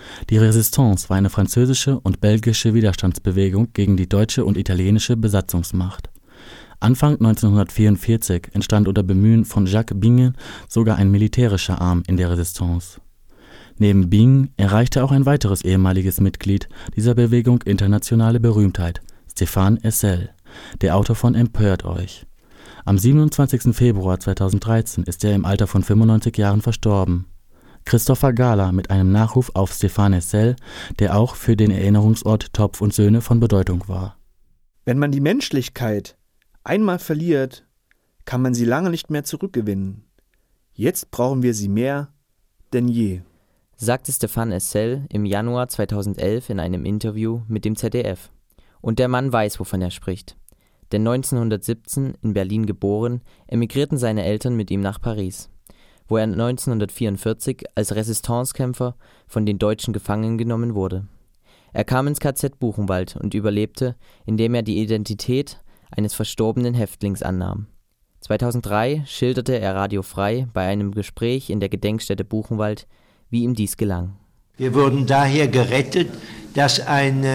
Speaker 1: Die Resistance war eine französische und belgische Widerstandsbewegung gegen die deutsche und italienische Besatzungsmacht. Anfang neunzehnhundertvierundvierzig entstand unter Bemühen von Jacques Bingen sogar ein militärischer Arm in der Resistance. Neben Bing erreichte auch ein weiteres ehemaliges Mitglied dieser Bewegung internationale Berühmtheit, Stéphane Hessel, der Autor von Empört euch. Am siebenundzwanzigsten Februar zweitausenddreizehn ist er im Alter von fünfundneunzig Jahren verstorben. Christopher Gahler mit einem Nachruf auf Stéphane Hessel, der auch für den Erinnerungsort Topf und Söhne von Bedeutung war.
Speaker 2: Wenn man die Menschlichkeit einmal verliert, kann man sie lange nicht mehr zurückgewinnen. Jetzt brauchen wir sie mehr denn je,
Speaker 22: sagte Stéphane Hessel im Januar zweitausendelf in einem Interview mit dem Z D F. Und der Mann weiß, wovon er spricht. Denn neunzehnhundertsiebzehn, in Berlin geboren, emigrierten seine Eltern mit ihm nach Paris, wo er neunzehnhundertvierundvierzig als Resistancekämpfer von den Deutschen gefangen genommen wurde. Er kam ins K Z Buchenwald und überlebte, indem er die Identität eines verstorbenen Häftlings annahm. zweitausenddrei schilderte er radiofrei bei einem Gespräch in der Gedenkstätte Buchenwald, wie ihm dies gelang.
Speaker 23: Wir wurden daher gerettet, dass ein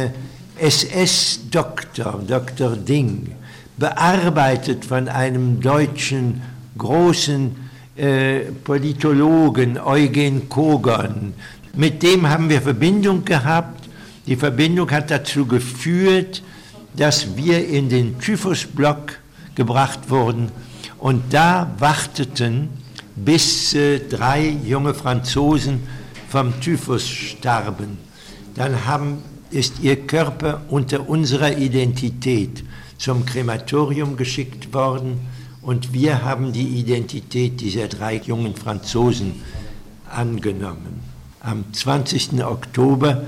Speaker 23: S S-Doktor, Doktor Ding, bearbeitet von einem deutschen großen äh, Politologen, Eugen Kogon. Mit dem haben wir Verbindung gehabt. Die Verbindung hat dazu geführt, dass wir in den Typhusblock gebracht wurden und da warteten, bis äh, drei junge Franzosen vom Typhus starben. Dann haben, ist ihr Körper unter unserer Identität zum Krematorium geschickt worden und wir haben die Identität dieser drei jungen Franzosen angenommen. Am zwanzigsten Oktober,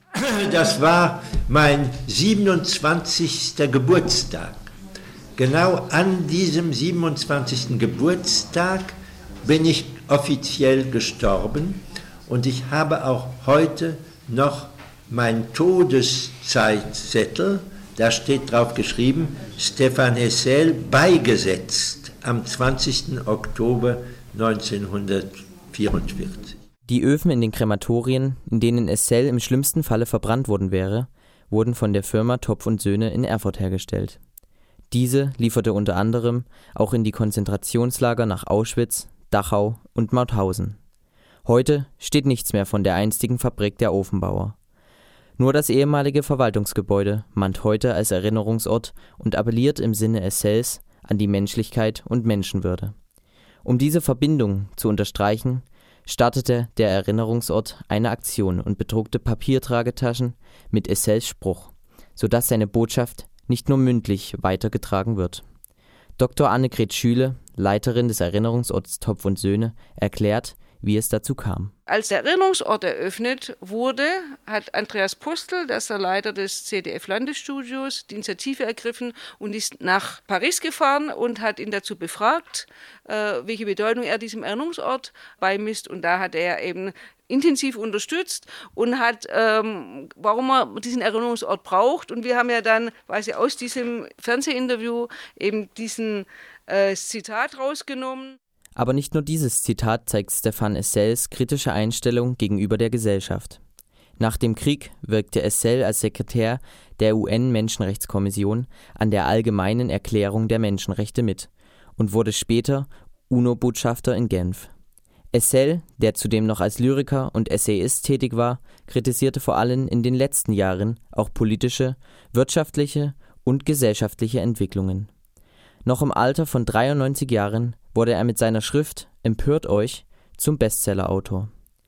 Speaker 23: das war mein siebenundzwanzigster Geburtstag. Genau an diesem siebenundzwanzigsten Geburtstag bin ich offiziell gestorben und ich habe auch heute noch mein Todeszeitzettel, da steht drauf geschrieben, Stéphane Hessel beigesetzt am zwanzigsten Oktober neunzehnhundertvierundvierzig.
Speaker 22: Die Öfen in den Krematorien, in denen Hessel im schlimmsten Falle verbrannt worden wäre, wurden von der Firma Topf und Söhne in Erfurt hergestellt. Diese lieferte unter anderem auch in die Konzentrationslager nach Auschwitz, Dachau und Mauthausen. Heute steht nichts mehr von der einstigen Fabrik der Ofenbauer. Nur das ehemalige Verwaltungsgebäude mahnt heute als Erinnerungsort und appelliert im Sinne Hessels an die Menschlichkeit und Menschenwürde. Um diese Verbindung zu unterstreichen, startete der Erinnerungsort eine Aktion und bedruckte Papiertragetaschen mit Hessels Spruch, sodass seine Botschaft nicht nur mündlich weitergetragen wird. Doktor Annegret Schüle, Leiterin des Erinnerungsorts Topf und Söhne, erklärt, wie es dazu kam.
Speaker 16: Als der Erinnerungsort eröffnet wurde, hat Andreas Postel, das ist der Leiter des C D F-Landesstudios, die Initiative ergriffen und ist nach Paris gefahren und hat ihn dazu befragt, äh, welche Bedeutung er diesem Erinnerungsort beimisst. Und da hat er eben intensiv unterstützt und hat, ähm, warum man diesen Erinnerungsort braucht. Und wir haben ja dann quasi aus diesem Fernsehinterview eben diesen äh, Zitat rausgenommen.
Speaker 22: Aber nicht nur dieses Zitat zeigt Stéphane Hessels kritische Einstellung gegenüber der Gesellschaft. Nach dem Krieg wirkte Hessel als Sekretär der U N-Menschenrechtskommission an der Allgemeinen Erklärung der Menschenrechte mit und wurde später UNO-Botschafter in Genf. Hessel, der zudem noch als Lyriker und Essayist tätig war, kritisierte vor allem in den letzten Jahren auch politische, wirtschaftliche und gesellschaftliche Entwicklungen. Noch im Alter von dreiundneunzig Jahren wurde er mit seiner Schrift »Empört euch« zum Bestsellerautor.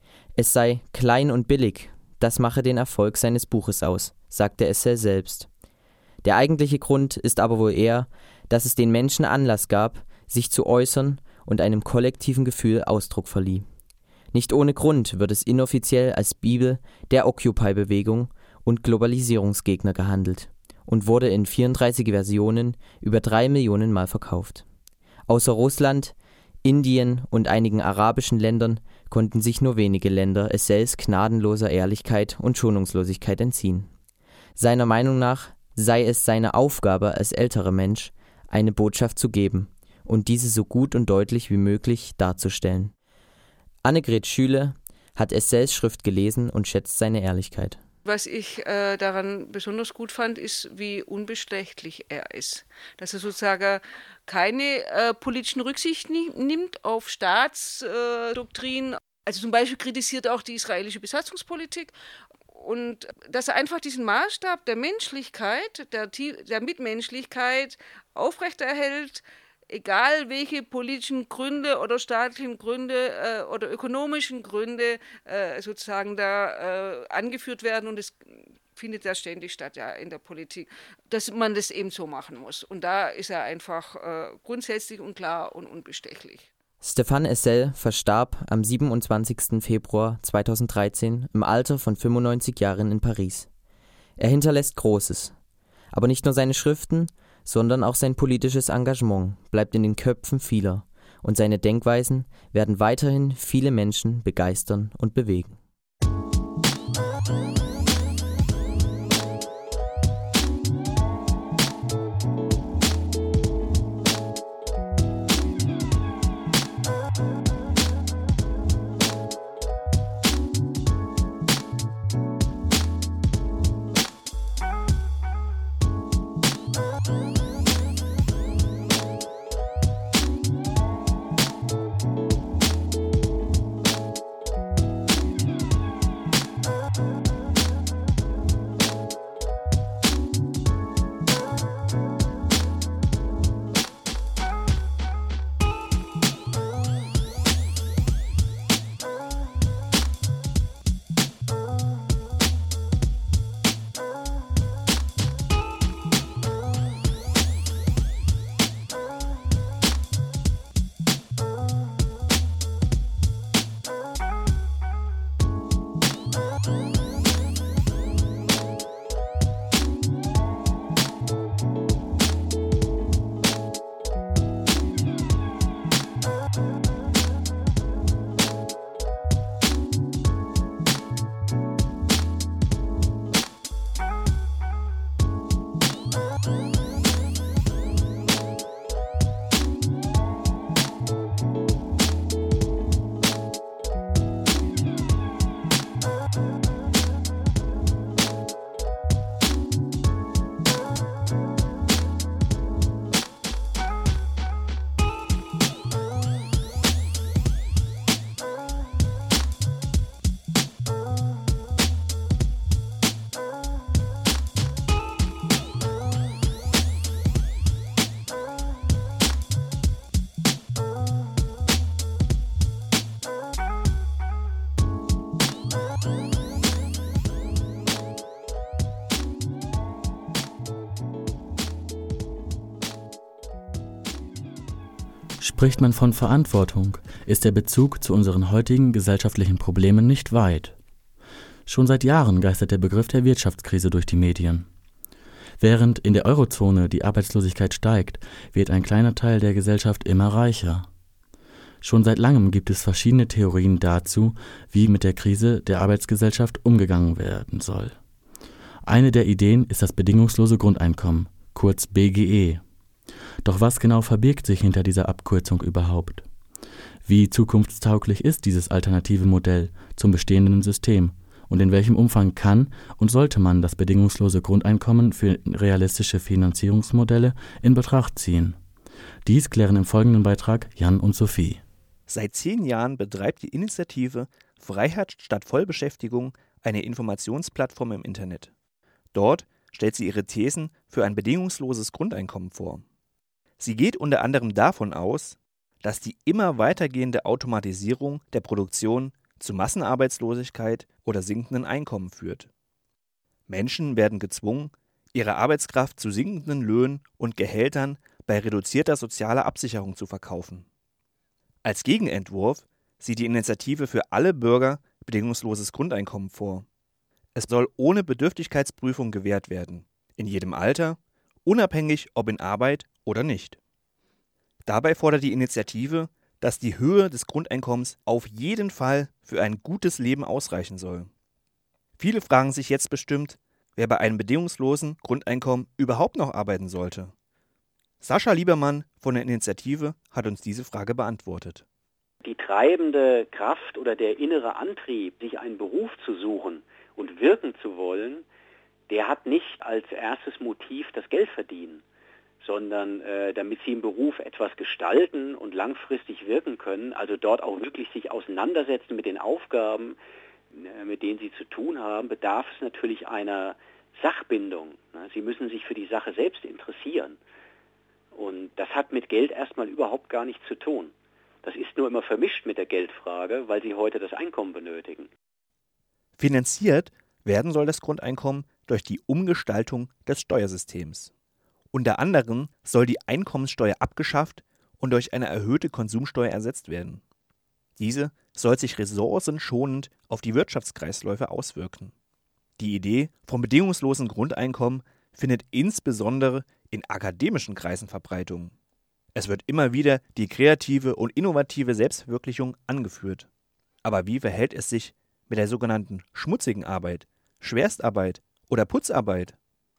Speaker 22: Es sei klein und billig, das mache den Erfolg seines Buches aus, sagte Hessel selbst. Der eigentliche Grund ist aber wohl eher, dass es den Menschen Anlass gab, sich zu äußern und einem kollektiven Gefühl Ausdruck verlieh. Nicht ohne Grund wird es inoffiziell als Bibel der Occupy-Bewegung und Globalisierungsgegner gehandelt und wurde in vierunddreißig Versionen über drei Millionen Mal verkauft. Außer Russland, Indien und einigen arabischen Ländern konnten sich nur wenige Länder Hessels gnadenloser Ehrlichkeit und Schonungslosigkeit entziehen. Seiner Meinung nach sei es seine Aufgabe als älterer Mensch, eine Botschaft zu geben und diese so gut und deutlich wie möglich darzustellen. Annegret Schüle hat Essels Schrift gelesen und schätzt seine Ehrlichkeit.
Speaker 16: Was ich äh, daran besonders gut fand, ist, wie unbestechlich er ist. Dass er sozusagen keine äh, politischen Rücksichten nimmt auf Staatsdoktrin. Äh, also zum Beispiel kritisiert er auch die israelische Besatzungspolitik. Und dass er einfach diesen Maßstab der Menschlichkeit, der, der Mitmenschlichkeit aufrechterhält, egal welche politischen Gründe oder staatlichen Gründe äh, oder ökonomischen Gründe äh, sozusagen da äh, angeführt werden, und es findet ja ständig statt, ja, in der Politik, dass man das eben so machen muss. Und da ist er einfach äh, grundsätzlich und klar und unbestechlich.
Speaker 22: Stéphane Hessel verstarb am siebenundzwanzigsten Februar zweitausenddreizehn im Alter von fünfundneunzig Jahren in Paris. Er hinterlässt Großes. Aber nicht nur seine Schriften, sondern auch sein politisches Engagement bleibt in den Köpfen vieler, und seine Denkweisen werden weiterhin viele Menschen begeistern und bewegen.
Speaker 1: Spricht man von Verantwortung, ist der Bezug zu unseren heutigen gesellschaftlichen Problemen nicht weit. Schon seit Jahren geistert der Begriff der Wirtschaftskrise durch die Medien. Während in der Eurozone die Arbeitslosigkeit steigt, wird ein kleiner Teil der Gesellschaft immer reicher. Schon seit langem gibt es verschiedene Theorien dazu, wie mit der Krise der Arbeitsgesellschaft umgegangen werden soll. Eine der Ideen ist das bedingungslose Grundeinkommen, kurz B G E. Doch was genau verbirgt sich hinter dieser Abkürzung überhaupt? Wie zukunftstauglich ist dieses alternative Modell zum bestehenden System und in welchem Umfang kann und sollte man das bedingungslose Grundeinkommen für realistische Finanzierungsmodelle in Betracht ziehen? Dies klären im folgenden Beitrag Jan und Sophie.
Speaker 2: Seit zehn Jahren betreibt die Initiative Freiheit statt Vollbeschäftigung eine Informationsplattform im Internet. Dort stellt sie ihre Thesen für ein bedingungsloses Grundeinkommen vor. Sie geht unter anderem davon aus, dass die immer weitergehende Automatisierung der Produktion zu Massenarbeitslosigkeit oder sinkenden Einkommen führt. Menschen werden gezwungen, ihre Arbeitskraft zu sinkenden Löhnen und Gehältern bei reduzierter sozialer Absicherung zu verkaufen. Als Gegenentwurf sieht die Initiative für alle Bürger bedingungsloses Grundeinkommen vor. Es soll ohne Bedürftigkeitsprüfung gewährt werden, in jedem Alter, unabhängig ob in Arbeit oder nicht. Dabei fordert die Initiative, dass die Höhe des Grundeinkommens auf jeden Fall für ein gutes Leben ausreichen soll. Viele fragen sich jetzt bestimmt, wer bei einem bedingungslosen Grundeinkommen überhaupt noch arbeiten sollte. Sascha Liebermann von der Initiative hat uns diese Frage beantwortet.
Speaker 3: Die treibende Kraft oder der innere Antrieb, sich einen Beruf zu suchen und wirken zu wollen, der hat nicht als erstes Motiv das Geld verdienen, sondern äh, damit sie im Beruf etwas gestalten und langfristig wirken können, also dort auch wirklich sich auseinandersetzen mit den Aufgaben, äh, mit denen sie zu tun haben, bedarf es natürlich einer Sachbindung. Ne? Sie müssen sich für die Sache selbst interessieren. Und das hat mit Geld erstmal überhaupt gar nichts zu tun. Das ist nur immer vermischt mit der Geldfrage, weil sie heute das Einkommen benötigen.
Speaker 2: Finanziert werden soll das Grundeinkommen durch die Umgestaltung des Steuersystems. Unter anderem soll die Einkommenssteuer abgeschafft und durch eine erhöhte Konsumsteuer ersetzt werden. Diese soll sich ressourcenschonend auf die Wirtschaftskreisläufe auswirken. Die Idee vom bedingungslosen Grundeinkommen findet insbesondere in akademischen Kreisen Verbreitung. Es wird immer wieder die kreative und innovative Selbstverwirklichung angeführt. Aber wie verhält es sich mit der sogenannten schmutzigen Arbeit, Schwerstarbeit oder Putzarbeit?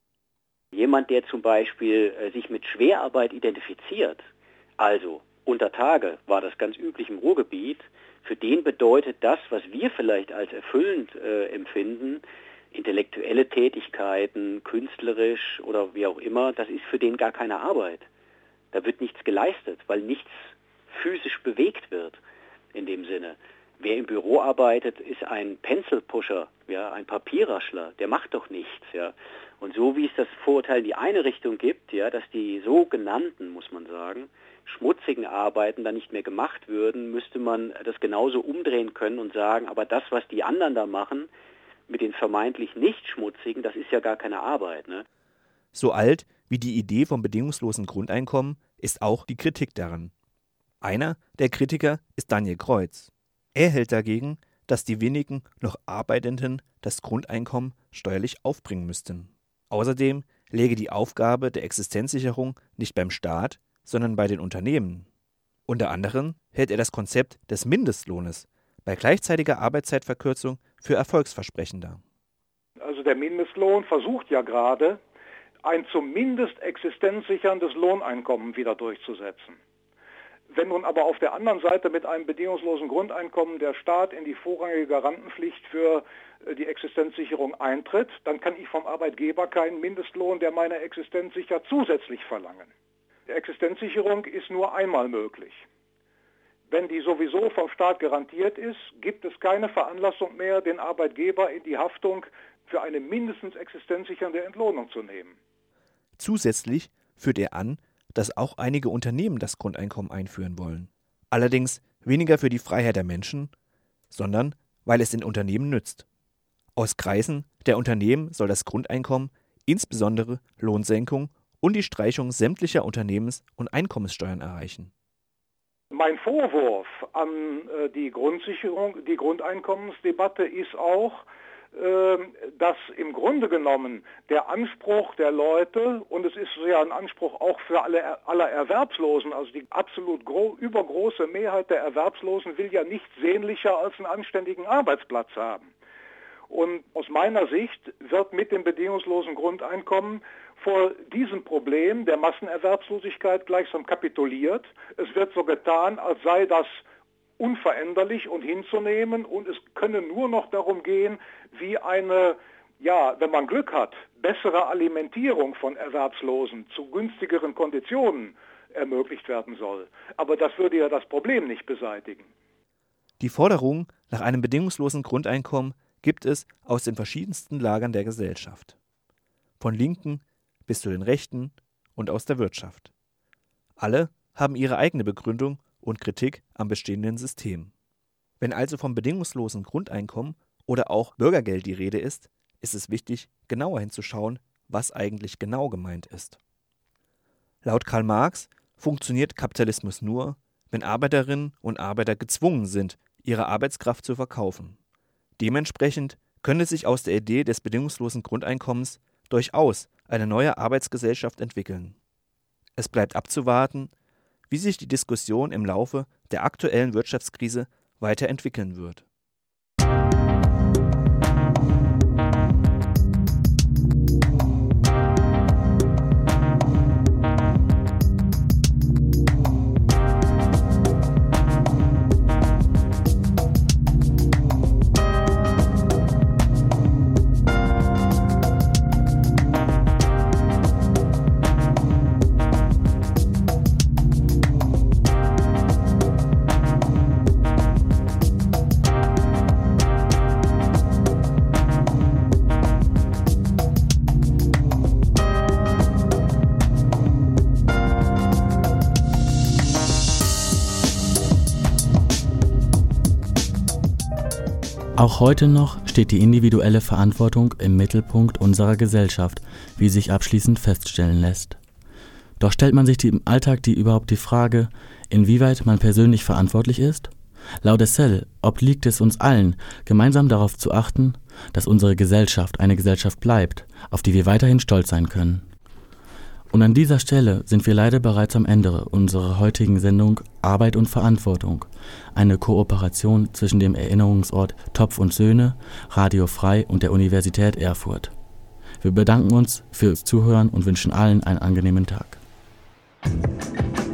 Speaker 3: Jemand, der zum Beispiel äh, sich mit Schwerarbeit identifiziert, also unter Tage war das ganz üblich im Ruhrgebiet, für den bedeutet das, was wir vielleicht als erfüllend äh, empfinden, intellektuelle Tätigkeiten, künstlerisch oder wie auch immer, das ist für den gar keine Arbeit. Da wird nichts geleistet, weil nichts physisch bewegt wird in dem Sinne. Wer im Büro arbeitet, ist ein Pencil-Pusher, ja, ein Papierraschler, der macht doch nichts. Ja. Und so wie es das Vorurteil in die eine Richtung gibt, ja, dass die sogenannten, muss man sagen, schmutzigen Arbeiten dann nicht mehr gemacht würden, müsste man das genauso umdrehen können und sagen, aber das, was die anderen da machen, mit den vermeintlich nicht schmutzigen, das ist ja gar keine Arbeit. Ne?
Speaker 2: So alt wie die Idee vom bedingungslosen Grundeinkommen ist auch die Kritik daran. Einer der Kritiker ist Daniel Kreuz. Er hält dagegen, dass die wenigen noch Arbeitenden das Grundeinkommen steuerlich aufbringen müssten. Außerdem läge die Aufgabe der Existenzsicherung nicht beim Staat, sondern bei den Unternehmen. Unter anderem hält er das Konzept des Mindestlohnes bei gleichzeitiger Arbeitszeitverkürzung für erfolgsversprechender.
Speaker 4: Also der Mindestlohn versucht ja gerade, ein zumindest existenzsicherndes Lohneinkommen wieder durchzusetzen. Wenn nun aber auf der anderen Seite mit einem bedingungslosen Grundeinkommen der Staat in die vorrangige Garantenpflicht für die Existenzsicherung eintritt, dann kann ich vom Arbeitgeber keinen Mindestlohn, der meine Existenz sichert, zusätzlich verlangen. Die Existenzsicherung ist nur einmal möglich. Wenn die sowieso vom Staat garantiert ist, gibt es keine Veranlassung mehr, den Arbeitgeber in die Haftung für eine mindestens existenzsichernde Entlohnung zu nehmen.
Speaker 2: Zusätzlich führt er an, dass auch einige Unternehmen das Grundeinkommen einführen wollen. Allerdings weniger für die Freiheit der Menschen, sondern weil es den Unternehmen nützt. Aus Kreisen der Unternehmen soll das Grundeinkommen insbesondere Lohnsenkung und die Streichung sämtlicher Unternehmens- und Einkommenssteuern erreichen.
Speaker 4: Mein Vorwurf an äh, die Grundsicherung, die Grundeinkommensdebatte ist auch, äh, dass im Grunde genommen der Anspruch der Leute, und es ist ja ein Anspruch auch für alle aller Erwerbslosen, also die absolut gro- übergroße Mehrheit der Erwerbslosen will ja nichts sehnlicher als einen anständigen Arbeitsplatz haben. Und aus meiner Sicht wird mit dem bedingungslosen Grundeinkommen vor diesem Problem der Massenerwerbslosigkeit gleichsam kapituliert. Es wird so getan, als sei das unveränderlich und hinzunehmen, und es könne nur noch darum gehen, wie eine, ja, wenn man Glück hat, bessere Alimentierung von Erwerbslosen zu günstigeren Konditionen ermöglicht werden soll. Aber das würde ja das Problem nicht beseitigen.
Speaker 2: Die Forderung nach einem bedingungslosen Grundeinkommen gibt es aus den verschiedensten Lagern der Gesellschaft. Von Linken bis zu den Rechten und aus der Wirtschaft. Alle haben ihre eigene Begründung und Kritik am bestehenden System. Wenn also vom bedingungslosen Grundeinkommen oder auch Bürgergeld die Rede ist, ist es wichtig, genauer hinzuschauen, was eigentlich genau gemeint ist. Laut Karl Marx funktioniert Kapitalismus nur, wenn Arbeiterinnen und Arbeiter gezwungen sind, ihre Arbeitskraft zu verkaufen. Dementsprechend könnte sich aus der Idee des bedingungslosen Grundeinkommens durchaus eine neue Arbeitsgesellschaft entwickeln. Es bleibt abzuwarten, wie sich die Diskussion im Laufe der aktuellen Wirtschaftskrise weiterentwickeln wird.
Speaker 1: Auch heute noch steht die individuelle Verantwortung im Mittelpunkt unserer Gesellschaft, wie sich abschließend feststellen lässt. Doch stellt man sich im Alltag die überhaupt die Frage, inwieweit man persönlich verantwortlich ist? Laut Essel obliegt es uns allen, gemeinsam darauf zu achten, dass unsere Gesellschaft eine Gesellschaft bleibt, auf die wir weiterhin stolz sein können. Und an dieser Stelle sind wir leider bereits am Ende unserer heutigen Sendung Arbeit und Verantwortung, eine Kooperation zwischen dem Erinnerungsort Topf und Söhne, Radio Frei und der Universität Erfurt. Wir bedanken uns fürs Zuhören und wünschen allen einen angenehmen Tag.